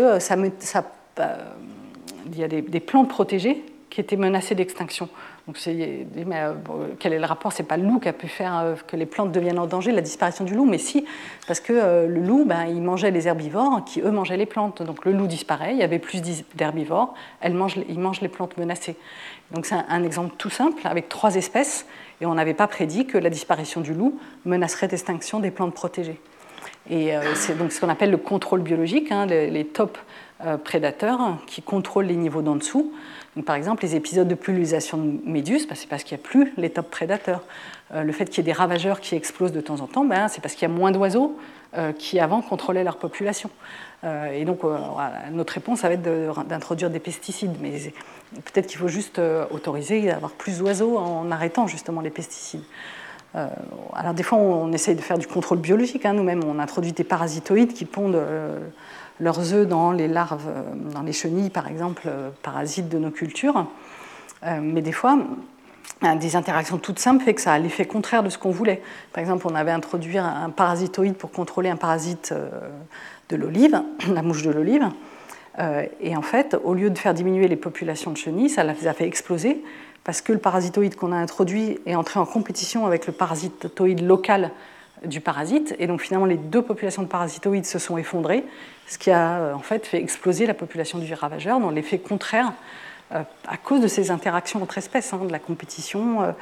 y a des plantes protégées qui étaient menacées d'extinction. Donc, quel est le rapport ? Ce n'est pas le loup qui a pu faire que les plantes deviennent en danger, la disparition du loup, mais si, parce que le loup, il mangeait les herbivores qui, eux, mangeaient les plantes. Donc le loup disparaît, il y avait plus d'herbivores, il mange les plantes menacées. Donc c'est un exemple tout simple, avec 3 espèces, et on n'avait pas prédit que la disparition du loup menacerait d'extinction des plantes protégées. Et c'est donc ce qu'on appelle le contrôle biologique, les top prédateurs qui contrôlent les niveaux d'en dessous. Donc, par exemple, les épisodes de pulvérisation de méduses, c'est parce qu'il n'y a plus les top prédateurs. Le fait qu'il y ait des ravageurs qui explosent de temps en temps, c'est parce qu'il y a moins d'oiseaux qui avant contrôlaient leur population. Et donc, notre réponse, ça va être d'introduire des pesticides. Mais peut-être qu'il faut juste autoriser à avoir plus d'oiseaux en arrêtant justement les pesticides. Alors des fois, on essaye de faire du contrôle biologique. Nous-mêmes, on introduit des parasitoïdes qui pondent leurs œufs dans les larves, dans les chenilles, par exemple, parasites de nos cultures. Mais des fois, des interactions toutes simples fait que ça a l'effet contraire de ce qu'on voulait. Par exemple, on avait introduit un parasitoïde pour contrôler un parasite de l'olive, la mouche de l'olive. Et en fait, au lieu de faire diminuer les populations de chenilles, ça les a fait exploser parce que le parasitoïde qu'on a introduit est entré en compétition avec le parasitoïde local du parasite. Et donc finalement, les 2 populations de parasitoïdes se sont effondrées, ce qui a en fait fait exploser la population du ravageur dans l'effet contraire à cause de ces interactions entre espèces, de la compétition.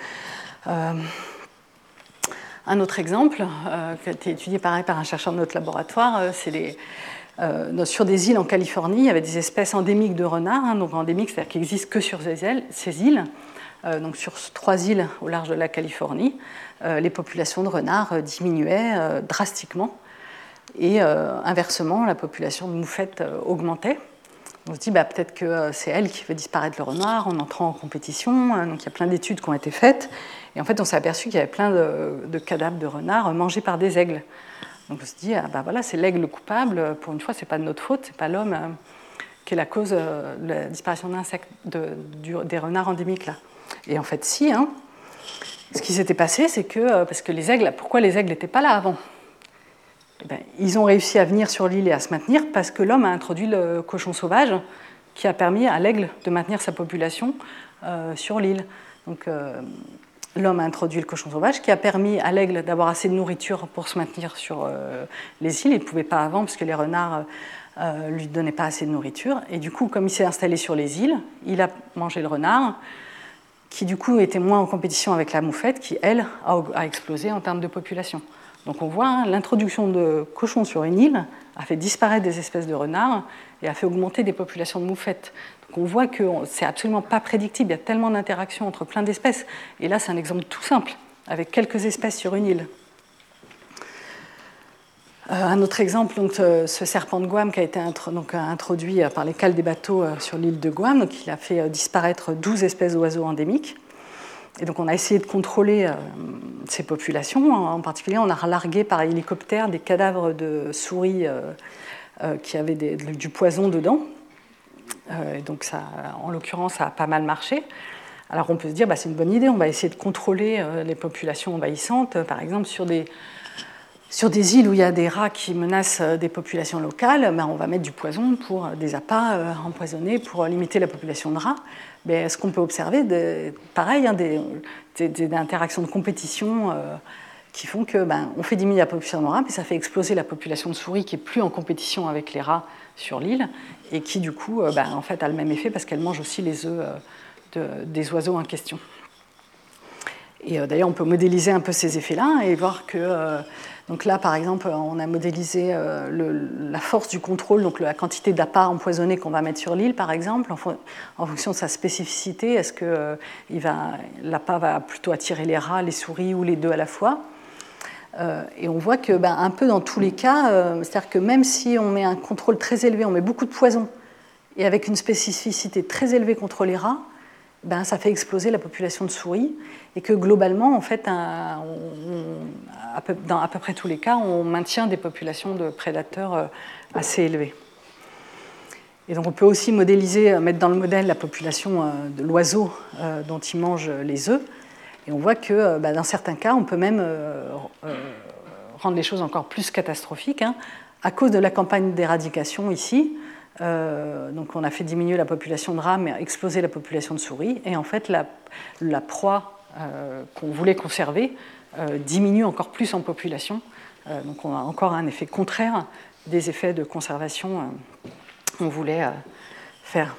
Un autre exemple qui a été étudié pareil par un chercheur de notre laboratoire, c'est sur des îles en Californie, il y avait des espèces endémiques de renards, donc endémiques, c'est-à-dire qui n'existent que sur ces îles. Donc sur 3 îles au large de la Californie, les populations de renards diminuaient drastiquement et inversement, la population de moufettes augmentait. On se dit peut-être que c'est elle qui fait disparaître le renard en entrant en compétition. Donc il y a plein d'études qui ont été faites et en fait on s'est aperçu qu'il y avait plein de cadavres de renards mangés par des aigles. Donc on se dit voilà, c'est l'aigle coupable. Pour une fois, c'est pas de notre faute, c'est pas l'homme qui est la cause de la disparition des renards endémiques là. Et en fait, si. Ce qui s'était passé, c'est que parce que pourquoi les aigles n'étaient pas là avant ? Ils ont réussi à venir sur l'île et à se maintenir parce que l'homme a introduit le cochon sauvage qui a permis à l'aigle de maintenir sa population sur l'île. Donc l'homme a introduit le cochon sauvage qui a permis à l'aigle d'avoir assez de nourriture pour se maintenir sur les îles. Il ne pouvait pas avant parce que les renards ne lui donnaient pas assez de nourriture. Et du coup, comme il s'est installé sur les îles, il a mangé le renard qui du coup était moins en compétition avec la moufette qui, elle, a explosé en termes de population. Donc on voit l'introduction de cochons sur une île a fait disparaître des espèces de renards et a fait augmenter des populations de moufettes. Donc on voit que c'est absolument pas prédictible, il y a tellement d'interactions entre plein d'espèces. Et là, c'est un exemple tout simple, avec quelques espèces sur une île. Un autre exemple, donc, ce serpent de Guam qui a été introduit par les cales des bateaux sur l'île de Guam, donc il a fait disparaître 12 espèces d'oiseaux endémiques. Et donc on a essayé de contrôler ces populations. En particulier, on a relargué par hélicoptère des cadavres de souris qui avaient du poison dedans. Et donc ça, en l'occurrence, ça a pas mal marché. Alors on peut se dire, c'est une bonne idée, on va essayer de contrôler les populations envahissantes, par exemple sur des îles où il y a des rats qui menacent des populations locales, on va mettre du poison pour des appâts empoisonnés pour limiter la population de rats. Mais ce qu'on peut observer, pareil, des interactions de compétition qui font que on fait diminuer la population de rats, mais ça fait exploser la population de souris qui est plus en compétition avec les rats sur l'île et qui du coup en fait, a le même effet parce qu'elle mange aussi les œufs des oiseaux en question. Et d'ailleurs, on peut modéliser un peu ces effets-là et voir que donc là, par exemple, on a modélisé la force du contrôle, donc la quantité d'appâts empoisonnés qu'on va mettre sur l'île, par exemple, en fonction de sa spécificité. Est-ce que l'appât va plutôt attirer les rats, les souris ou les deux à la fois? Et on voit que, un peu dans tous les cas, c'est-à-dire que même si on met un contrôle très élevé, on met beaucoup de poison, et avec une spécificité très élevée contre les rats, ça fait exploser la population de souris, et que globalement, en fait, dans à peu près tous les cas, on maintient des populations de prédateurs assez élevées. Et donc on peut aussi modéliser, mettre dans le modèle la population de l'oiseau dont il mange les œufs, et on voit que dans certains cas, on peut même rendre les choses encore plus catastrophiques, à cause de la campagne d'éradication ici. Donc on a fait diminuer la population de rats, mais exploser la population de souris. Et en fait, la proie qu'on voulait conserver diminue encore plus en population. Donc on a encore un effet contraire des effets de conservation qu'on voulait faire.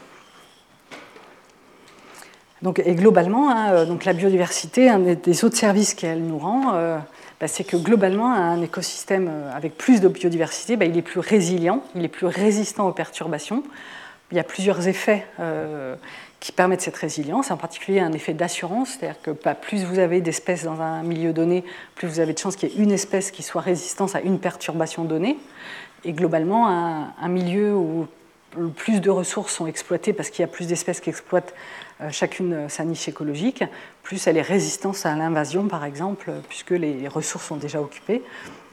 Donc, et globalement, donc la biodiversité, un des autres services qu'elle nous rend, c'est que globalement, un écosystème avec plus de biodiversité, il est plus résilient, il est plus résistant aux perturbations. Il y a plusieurs effets qui permettent cette résilience, en particulier un effet d'assurance, c'est-à-dire que plus vous avez d'espèces dans un milieu donné, plus vous avez de chances qu'il y ait une espèce qui soit résistante à une perturbation donnée. Et globalement, un milieu où plus de ressources sont exploitées parce qu'il y a plus d'espèces qui exploitent chacune sa niche écologique, plus elle est résistante à l'invasion, par exemple, puisque les ressources sont déjà occupées.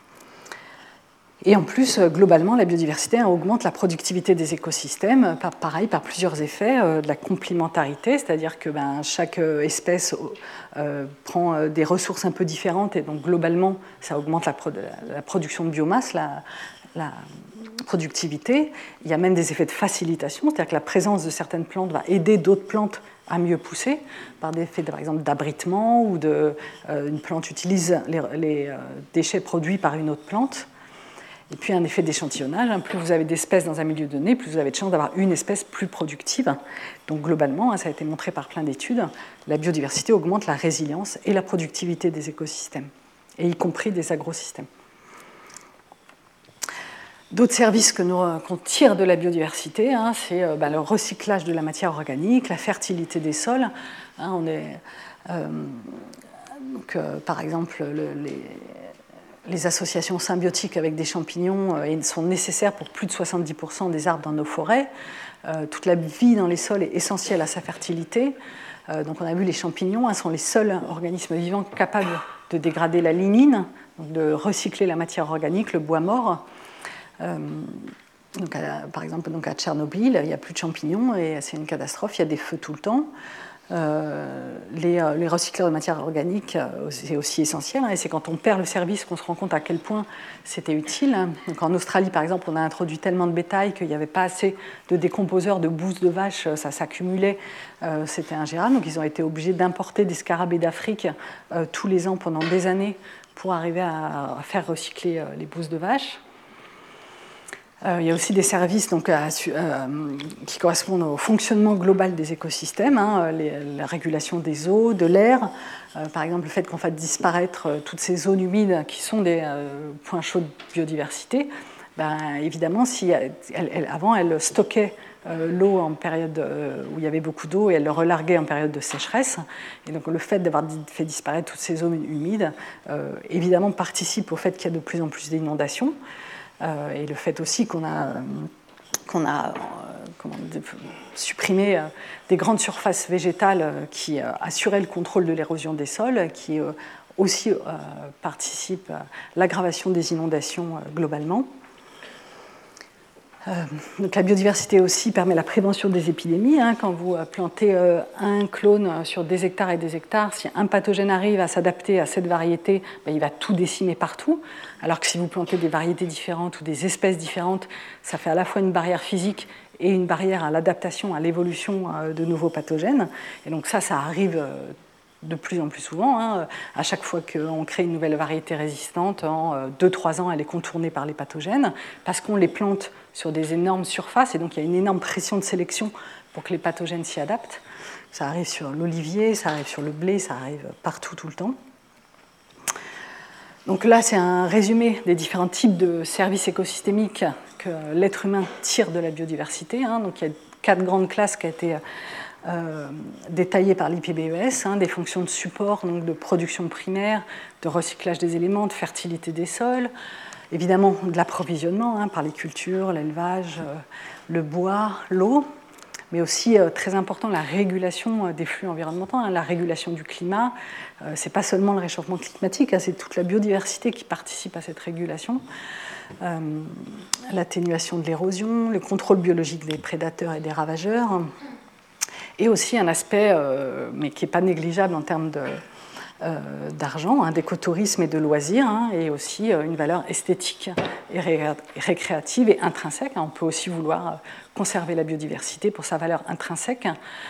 Et en plus, globalement, la biodiversité augmente la productivité des écosystèmes, pareil, par plusieurs effets, de la complémentarité, c'est-à-dire que chaque espèce prend des ressources un peu différentes, et donc globalement, ça augmente la production de biomasse, la productivité. Il y a même des effets de facilitation, c'est-à-dire que la présence de certaines plantes va aider d'autres plantes à mieux pousser, par des effets, par exemple, d'abritement, ou une plante utilise les déchets produits par une autre plante. Et puis un effet d'échantillonnage, plus vous avez d'espèces dans un milieu donné, plus vous avez de chances d'avoir une espèce plus productive. Donc globalement, ça a été montré par plein d'études, la biodiversité augmente la résilience et la productivité des écosystèmes, et y compris des agrosystèmes. D'autres services qu'on tire de la biodiversité, c'est le recyclage de la matière organique, la fertilité des sols. Par exemple, les associations symbiotiques avec des champignons sont nécessaires pour plus de 70% des arbres dans nos forêts. Toute la vie dans les sols est essentielle à sa fertilité. Donc on a vu les champignons sont les seuls organismes vivants capables de dégrader la lignine, donc de recycler la matière organique, le bois mort. Par exemple, à Tchernobyl, il n'y a plus de champignons et c'est une catastrophe, il y a des feux tout le temps. Les recycleurs de matière organique, c'est aussi essentiel, et c'est quand on perd le service qu'on se rend compte à quel point c'était utile. Donc en Australie, par exemple, on a introduit tellement de bétail qu'il n'y avait pas assez de décomposeurs de bouse de vache, ça s'accumulait, c'était ingérable. Donc ils ont été obligés d'importer des scarabées d'Afrique tous les ans pendant des années pour arriver à faire recycler les bouses de vache. Il y a aussi des services qui correspondent au fonctionnement global des écosystèmes, la régulation des eaux, de l'air, par exemple le fait qu'on fasse disparaître toutes ces zones humides qui sont des points chauds de biodiversité. évidemment, avant, elle stockait l'eau en période où il y avait beaucoup d'eau et elle le relarguait en période de sécheresse. Et donc le fait d'avoir fait disparaître toutes ces zones humides, évidemment, participe au fait qu'il y a de plus en plus d'inondations. Et le fait aussi qu'on a supprimé des grandes surfaces végétales qui assuraient le contrôle de l'érosion des sols, qui aussi participent à l'aggravation des inondations globalement. Donc la biodiversité aussi permet la prévention des épidémies. Quand vous plantez un clone sur des hectares et des hectares, si un pathogène arrive à s'adapter à cette variété, il va tout décimer partout. Alors que si vous plantez des variétés différentes ou des espèces différentes, ça fait à la fois une barrière physique et une barrière à l'adaptation, à l'évolution de nouveaux pathogènes. Et donc ça arrive de plus en plus souvent. À chaque fois qu'on crée une nouvelle variété résistante, en 2-3 ans, elle est contournée par les pathogènes, parce qu'on les plante sur des énormes surfaces, et donc il y a une énorme pression de sélection pour que les pathogènes s'y adaptent. Ça arrive sur l'olivier, ça arrive sur le blé, ça arrive partout, tout le temps. Donc là, c'est un résumé des différents types de services écosystémiques que l'être humain tire de la biodiversité. Donc il y a 4 grandes classes qui ont été détaillées par l'IPBES, des fonctions de support, donc de production primaire, de recyclage des éléments, de fertilité des sols, évidemment de l'approvisionnement par les cultures, l'élevage, le bois, l'eau, mais aussi très important la régulation des flux environnementaux, la régulation du climat. Ce n'est pas seulement le réchauffement climatique, c'est toute la biodiversité qui participe à cette régulation. L'atténuation de l'érosion, le contrôle biologique des prédateurs et des ravageurs, et aussi un aspect, mais qui n'est pas négligeable en termes d'argent, d'écotourisme et de loisirs, et aussi une valeur esthétique et récréative et intrinsèque. On peut aussi vouloir conserver la biodiversité pour sa valeur intrinsèque.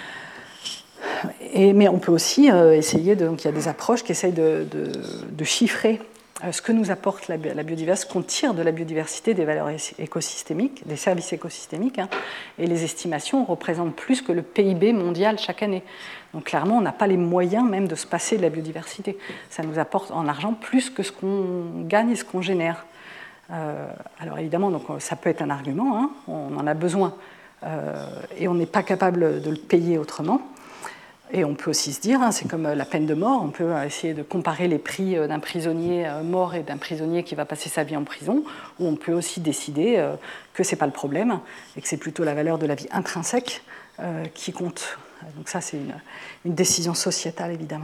Mais on peut aussi essayer donc il y a des approches qui essayent de chiffrer ce que nous apporte la biodiversité, ce qu'on tire de la biodiversité des valeurs écosystémiques, des services écosystémiques, et les estimations représentent plus que le PIB mondial chaque année. Donc clairement, on n'a pas les moyens même de se passer de la biodiversité. Ça nous apporte en argent plus que ce qu'on gagne et ce qu'on génère. Alors évidemment, donc, ça peut être un argument, on en a besoin et on n'est pas capable de le payer autrement. Et on peut aussi se dire, c'est comme la peine de mort, on peut essayer de comparer les prix d'un prisonnier mort et d'un prisonnier qui va passer sa vie en prison, ou on peut aussi décider que ce n'est pas le problème et que c'est plutôt la valeur de la vie intrinsèque qui compte. Donc ça, c'est une décision sociétale, évidemment.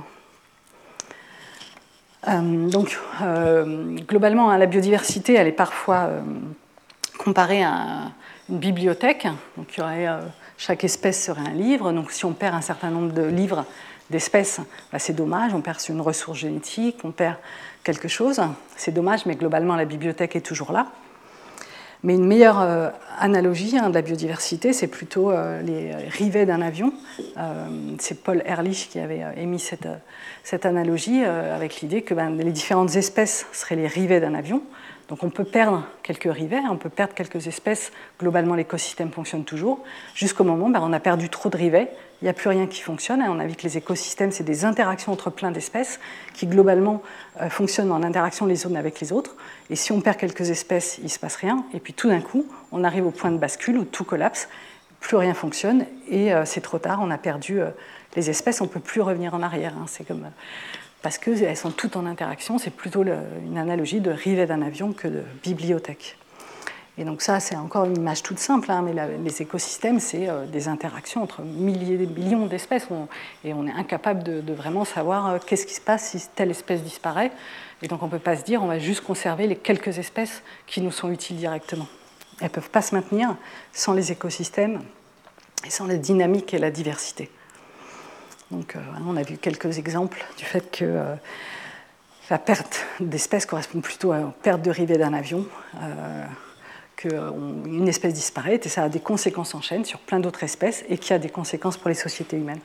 Globalement, la biodiversité, elle est parfois comparée à une bibliothèque. Donc il y aurait... chaque espèce serait un livre, donc si on perd un certain nombre de livres d'espèces, c'est dommage, on perd une ressource génétique, on perd quelque chose, c'est dommage, mais globalement la bibliothèque est toujours là. Mais une meilleure analogie de la biodiversité, c'est plutôt les rivets d'un avion. C'est Paul Ehrlich qui avait émis cette analogie avec l'idée que les différentes espèces seraient les rivets d'un avion. Donc on peut perdre quelques rivets, on peut perdre quelques espèces, globalement l'écosystème fonctionne toujours, jusqu'au moment où on a perdu trop de rivets, il n'y a plus rien qui fonctionne, et on a vu que les écosystèmes, c'est des interactions entre plein d'espèces qui globalement fonctionnent en interaction les unes avec les autres, et si on perd quelques espèces, il ne se passe rien, et puis tout d'un coup, on arrive au point de bascule où tout collapse, plus rien fonctionne, et c'est trop tard, on a perdu les espèces, on ne peut plus revenir en arrière, c'est comme... parce qu'elles sont toutes en interaction, c'est plutôt une analogie de rivet d'un avion que de bibliothèque. Et donc ça, c'est encore une image toute simple, mais les écosystèmes, c'est des interactions entre millions d'espèces, et on est incapable de vraiment savoir qu'est-ce qui se passe si telle espèce disparaît. Et donc on ne peut pas se dire, on va juste conserver les quelques espèces qui nous sont utiles directement. Elles ne peuvent pas se maintenir sans les écosystèmes et sans la dynamique et la diversité. Donc, on a vu quelques exemples du fait que la perte d'espèces correspond plutôt à la perte de rivets d'un avion, qu'une espèce disparaît, et ça a des conséquences en chaîne sur plein d'autres espèces, et qui a des conséquences pour les sociétés humaines.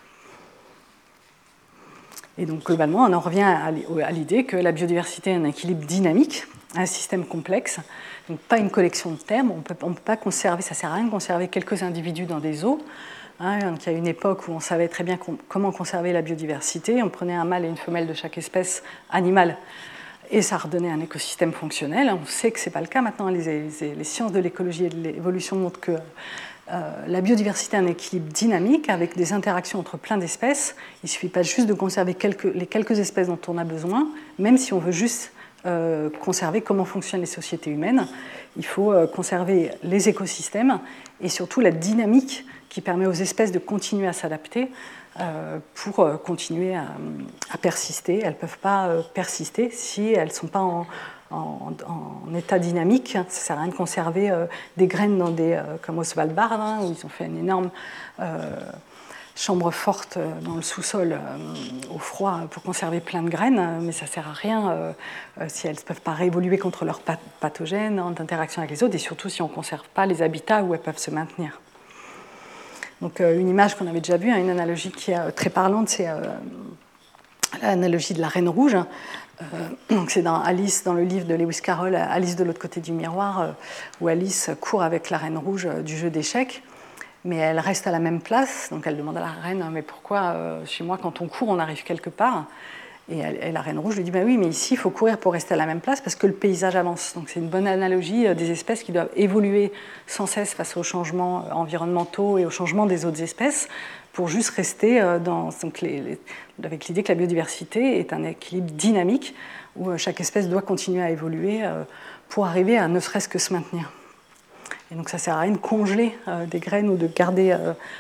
Et donc, globalement, on en revient à l'idée que la biodiversité est un équilibre dynamique, un système complexe, donc pas une collection de termes, on ne peut pas conserver, ça ne sert à rien de conserver quelques individus dans des eaux. Donc il y a une époque où on savait très bien comment conserver la biodiversité. On prenait un mâle et une femelle de chaque espèce animale et ça redonnait un écosystème fonctionnel. On sait que ce n'est pas le cas maintenant. Les sciences de l'écologie et de l'évolution montrent que la biodiversité a un équilibre dynamique avec des interactions entre plein d'espèces. Il ne suffit pas juste de conserver les quelques espèces dont on a besoin, même si on veut juste conserver comment fonctionnent les sociétés humaines. Il faut conserver les écosystèmes et surtout la dynamique qui permet aux espèces de continuer à s'adapter pour continuer à persister. Elles ne peuvent pas persister si elles ne sont pas en état dynamique. Ça ne sert à rien de conserver des graines comme au Svalbard, hein, où ils ont fait une énorme chambre forte dans le sous-sol au froid pour conserver plein de graines, mais ça ne sert à rien si elles ne peuvent pas réévoluer contre leurs pathogènes en interaction avec les autres, et surtout si on ne conserve pas les habitats où elles peuvent se maintenir. Donc une image qu'on avait déjà vue, hein, une analogie qui est très parlante, c'est l'analogie de la reine rouge. Donc c'est dans Alice, dans le livre de Lewis Carroll, Alice de l'autre côté du miroir, où Alice court avec la reine rouge du jeu d'échecs, mais elle reste à la même place. Donc elle demande à la reine, mais pourquoi chez moi quand on court on arrive quelque part ? Et la reine rouge lui dit, bah oui, mais ici il faut courir pour rester à la même place parce que le paysage avance. Donc c'est une bonne analogie des espèces qui doivent évoluer sans cesse face aux changements environnementaux et aux changements des autres espèces, pour juste rester avec l'idée que la biodiversité est un équilibre dynamique où chaque espèce doit continuer à évoluer pour arriver à ne serait-ce que se maintenir. Et donc ça ne sert à rien de congeler des graines ou de garder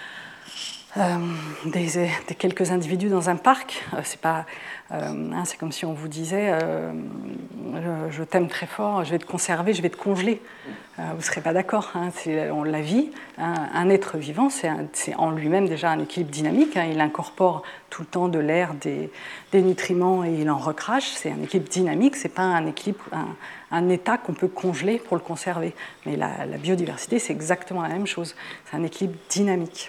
des quelques individus dans un parc. C'est comme si on vous disait je t'aime très fort, je vais te conserver, je vais te congeler. Vous ne serez pas d'accord. Hein, on la vit. Un être vivant, c'est en lui-même déjà un équilibre dynamique. Hein, il incorpore tout le temps de l'air, des nutriments et il en recrache. C'est un équilibre dynamique, ce n'est pas un équilibre, un état qu'on peut congeler pour le conserver. Mais la biodiversité, c'est exactement la même chose. C'est un équilibre dynamique.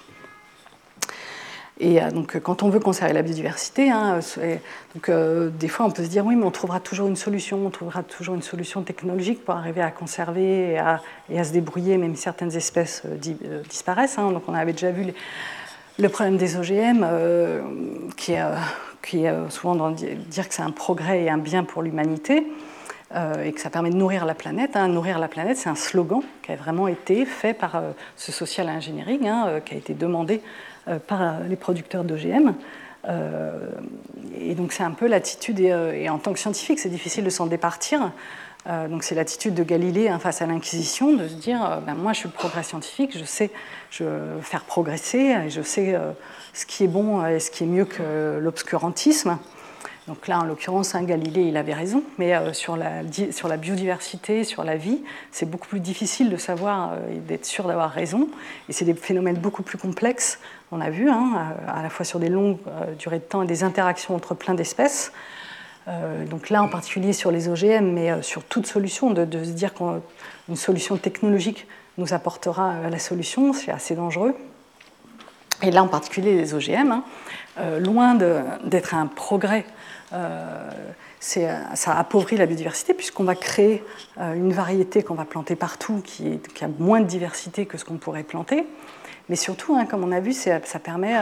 Et donc, quand on veut conserver la biodiversité, hein, des fois on peut se dire oui, mais on trouvera toujours une solution technologique pour arriver à conserver et à se débrouiller, même si certaines espèces disparaissent. Hein. Donc, on avait déjà vu le problème des OGM, qui est souvent dans dire que c'est un progrès et un bien pour l'humanité. Et que ça permet de nourrir la planète. Hein. Nourrir la planète, c'est un slogan qui a vraiment été fait par ce social engineering, hein, qui a été demandé par les producteurs d'OGM. Et donc c'est un peu l'attitude, et en tant que scientifique, c'est difficile de s'en départir. Donc c'est l'attitude de Galilée face à l'Inquisition, de se dire moi je suis le progrès scientifique, je sais faire progresser, et je sais ce qui est bon et ce qui est mieux que l'obscurantisme. Donc là, en l'occurrence, Galilée, il avait raison, mais sur la biodiversité, sur la vie, c'est beaucoup plus difficile de savoir et d'être sûr d'avoir raison. Et c'est des phénomènes beaucoup plus complexes, on a vu, hein, à la fois sur des longues durées de temps et des interactions entre plein d'espèces. Donc là, en particulier sur les OGM, mais sur toute solution, de se dire qu'une solution technologique nous apportera la solution, c'est assez dangereux. Et là, en particulier les OGM, hein, loin d'être un progrès, ça appauvrit la biodiversité puisqu'on va créer une variété qu'on va planter partout qui a moins de diversité que ce qu'on pourrait planter. Mais surtout, hein, comme on a vu, ça permet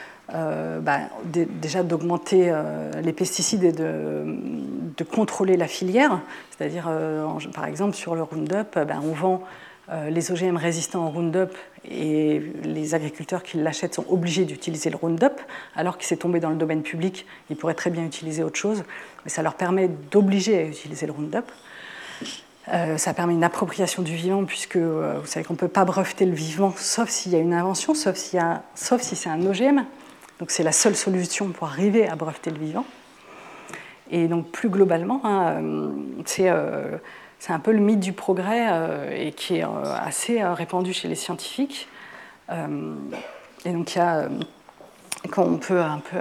déjà d'augmenter les pesticides et de contrôler la filière. C'est-à-dire, par exemple, sur le Roundup, on vend les OGM résistants au Roundup et les agriculteurs qui l'achètent sont obligés d'utiliser le Roundup, alors qu'il s'est tombé dans le domaine public, ils pourraient très bien utiliser autre chose, mais ça leur permet d'obliger à utiliser le Roundup. Ça permet une appropriation du vivant, puisque vous savez qu'on ne peut pas breveter le vivant, sauf s'il y a une invention, sauf si c'est un OGM. Donc c'est la seule solution pour arriver à breveter le vivant. Et donc plus globalement, hein, c'est un peu le mythe du progrès et qui est assez répandu chez les scientifiques. Et donc qu'on peut un peu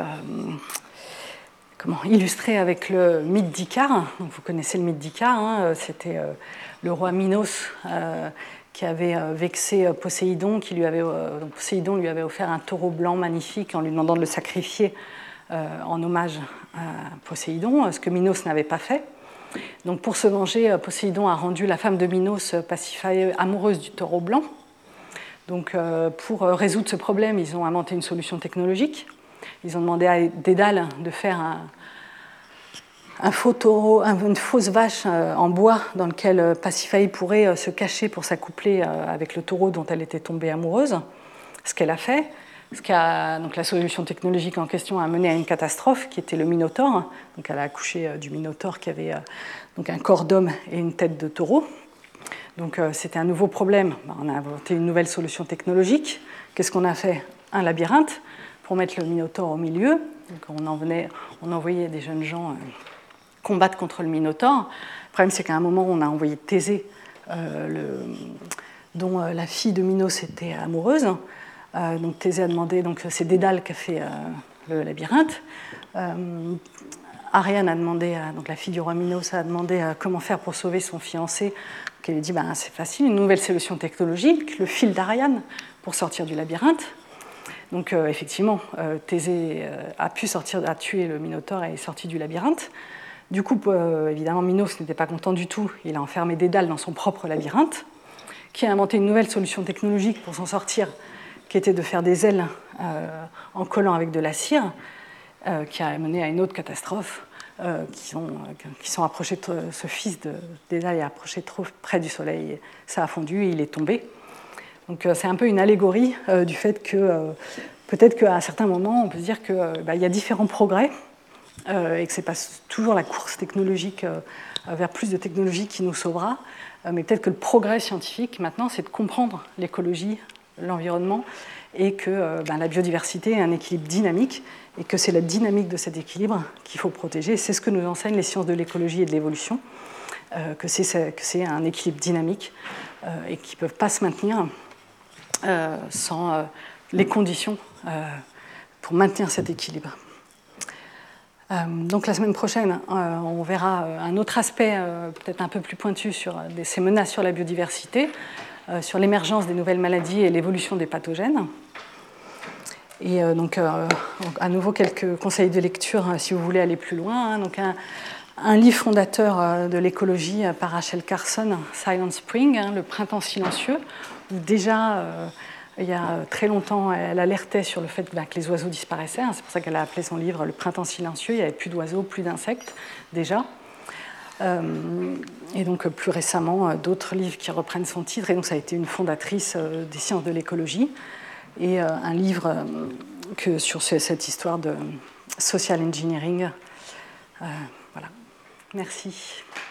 illustrer avec le mythe d'Icare. Donc, vous connaissez le mythe d'Icare, hein, c'était le roi Minos qui avait vexé Poséidon, donc Poséidon lui avait offert un taureau blanc magnifique en lui demandant de le sacrifier en hommage à Poséidon, ce que Minos n'avait pas fait. Donc pour se venger, Poséidon a rendu la femme de Minos, Pasiphae, amoureuse du taureau blanc. Donc pour résoudre ce problème, ils ont inventé une solution technologique. Ils ont demandé à Dédale de faire un faux taureau, une fausse vache en bois dans lequel Pasiphae pourrait se cacher pour s'accoupler avec le taureau dont elle était tombée amoureuse, ce qu'elle a fait. Donc la solution technologique en question a mené à une catastrophe qui était le Minotaure. Donc elle a accouché du Minotaure qui avait donc un corps d'homme et une tête de taureau. Donc c'était un nouveau problème. On a inventé une nouvelle solution technologique. Qu'est-ce qu'on a fait? Un labyrinthe pour mettre le Minotaure au milieu. Donc on envoyait des jeunes gens combattre contre le Minotaure. Le problème, c'est qu'à un moment, on a envoyé Thésée, dont la fille de Minos était amoureuse. Donc Thésée a demandé, donc c'est Dédale qui a fait le labyrinthe. Ariane a demandé, donc la fille du roi Minos a demandé comment faire pour sauver son fiancé. Donc elle lui dit, c'est facile, une nouvelle solution technologique, le fil d'Ariane pour sortir du labyrinthe. Donc effectivement, Thésée a pu tuer le Minotaure et est sorti du labyrinthe. Du coup, évidemment, Minos n'était pas content du tout. Il a enfermé Dédale dans son propre labyrinthe, qui a inventé une nouvelle solution technologique pour s'en sortir, qui était de faire des ailes en collant avec de la cire, qui a mené à une autre catastrophe, qui sont approchés ce fils de Dédale est approché trop près du soleil, et ça a fondu et il est tombé. Donc c'est un peu une allégorie du fait que peut-être qu'à un certain moment, on peut se dire qu'il y a différents progrès et que ce n'est pas toujours la course technologique vers plus de technologie qui nous sauvera, mais peut-être que le progrès scientifique maintenant, c'est de comprendre l'écologie, l'environnement, et que la biodiversité est un équilibre dynamique, et que c'est la dynamique de cet équilibre qu'il faut protéger. C'est ce que nous enseignent les sciences de l'écologie et de l'évolution, que c'est un équilibre dynamique et qui ne peuvent pas se maintenir sans les conditions pour maintenir cet équilibre. Donc la semaine prochaine, on verra un autre aspect peut-être un peu plus pointu sur ces menaces sur la biodiversité, sur l'émergence des nouvelles maladies et l'évolution des pathogènes. Et donc à nouveau quelques conseils de lecture si vous voulez aller plus loin. Donc un livre fondateur de l'écologie par Rachel Carson, Silent Spring, Le printemps silencieux, où déjà il y a très longtemps, elle alertait sur le fait que les oiseaux disparaissaient. C'est pour ça qu'elle a appelé son livre « Le printemps silencieux ». Il n'y avait plus d'oiseaux, plus d'insectes, déjà. Et donc, plus récemment, d'autres livres qui reprennent son titre. Et donc, ça a été une fondatrice des sciences de l'écologie. Et un livre sur cette histoire de social engineering. Voilà. Merci.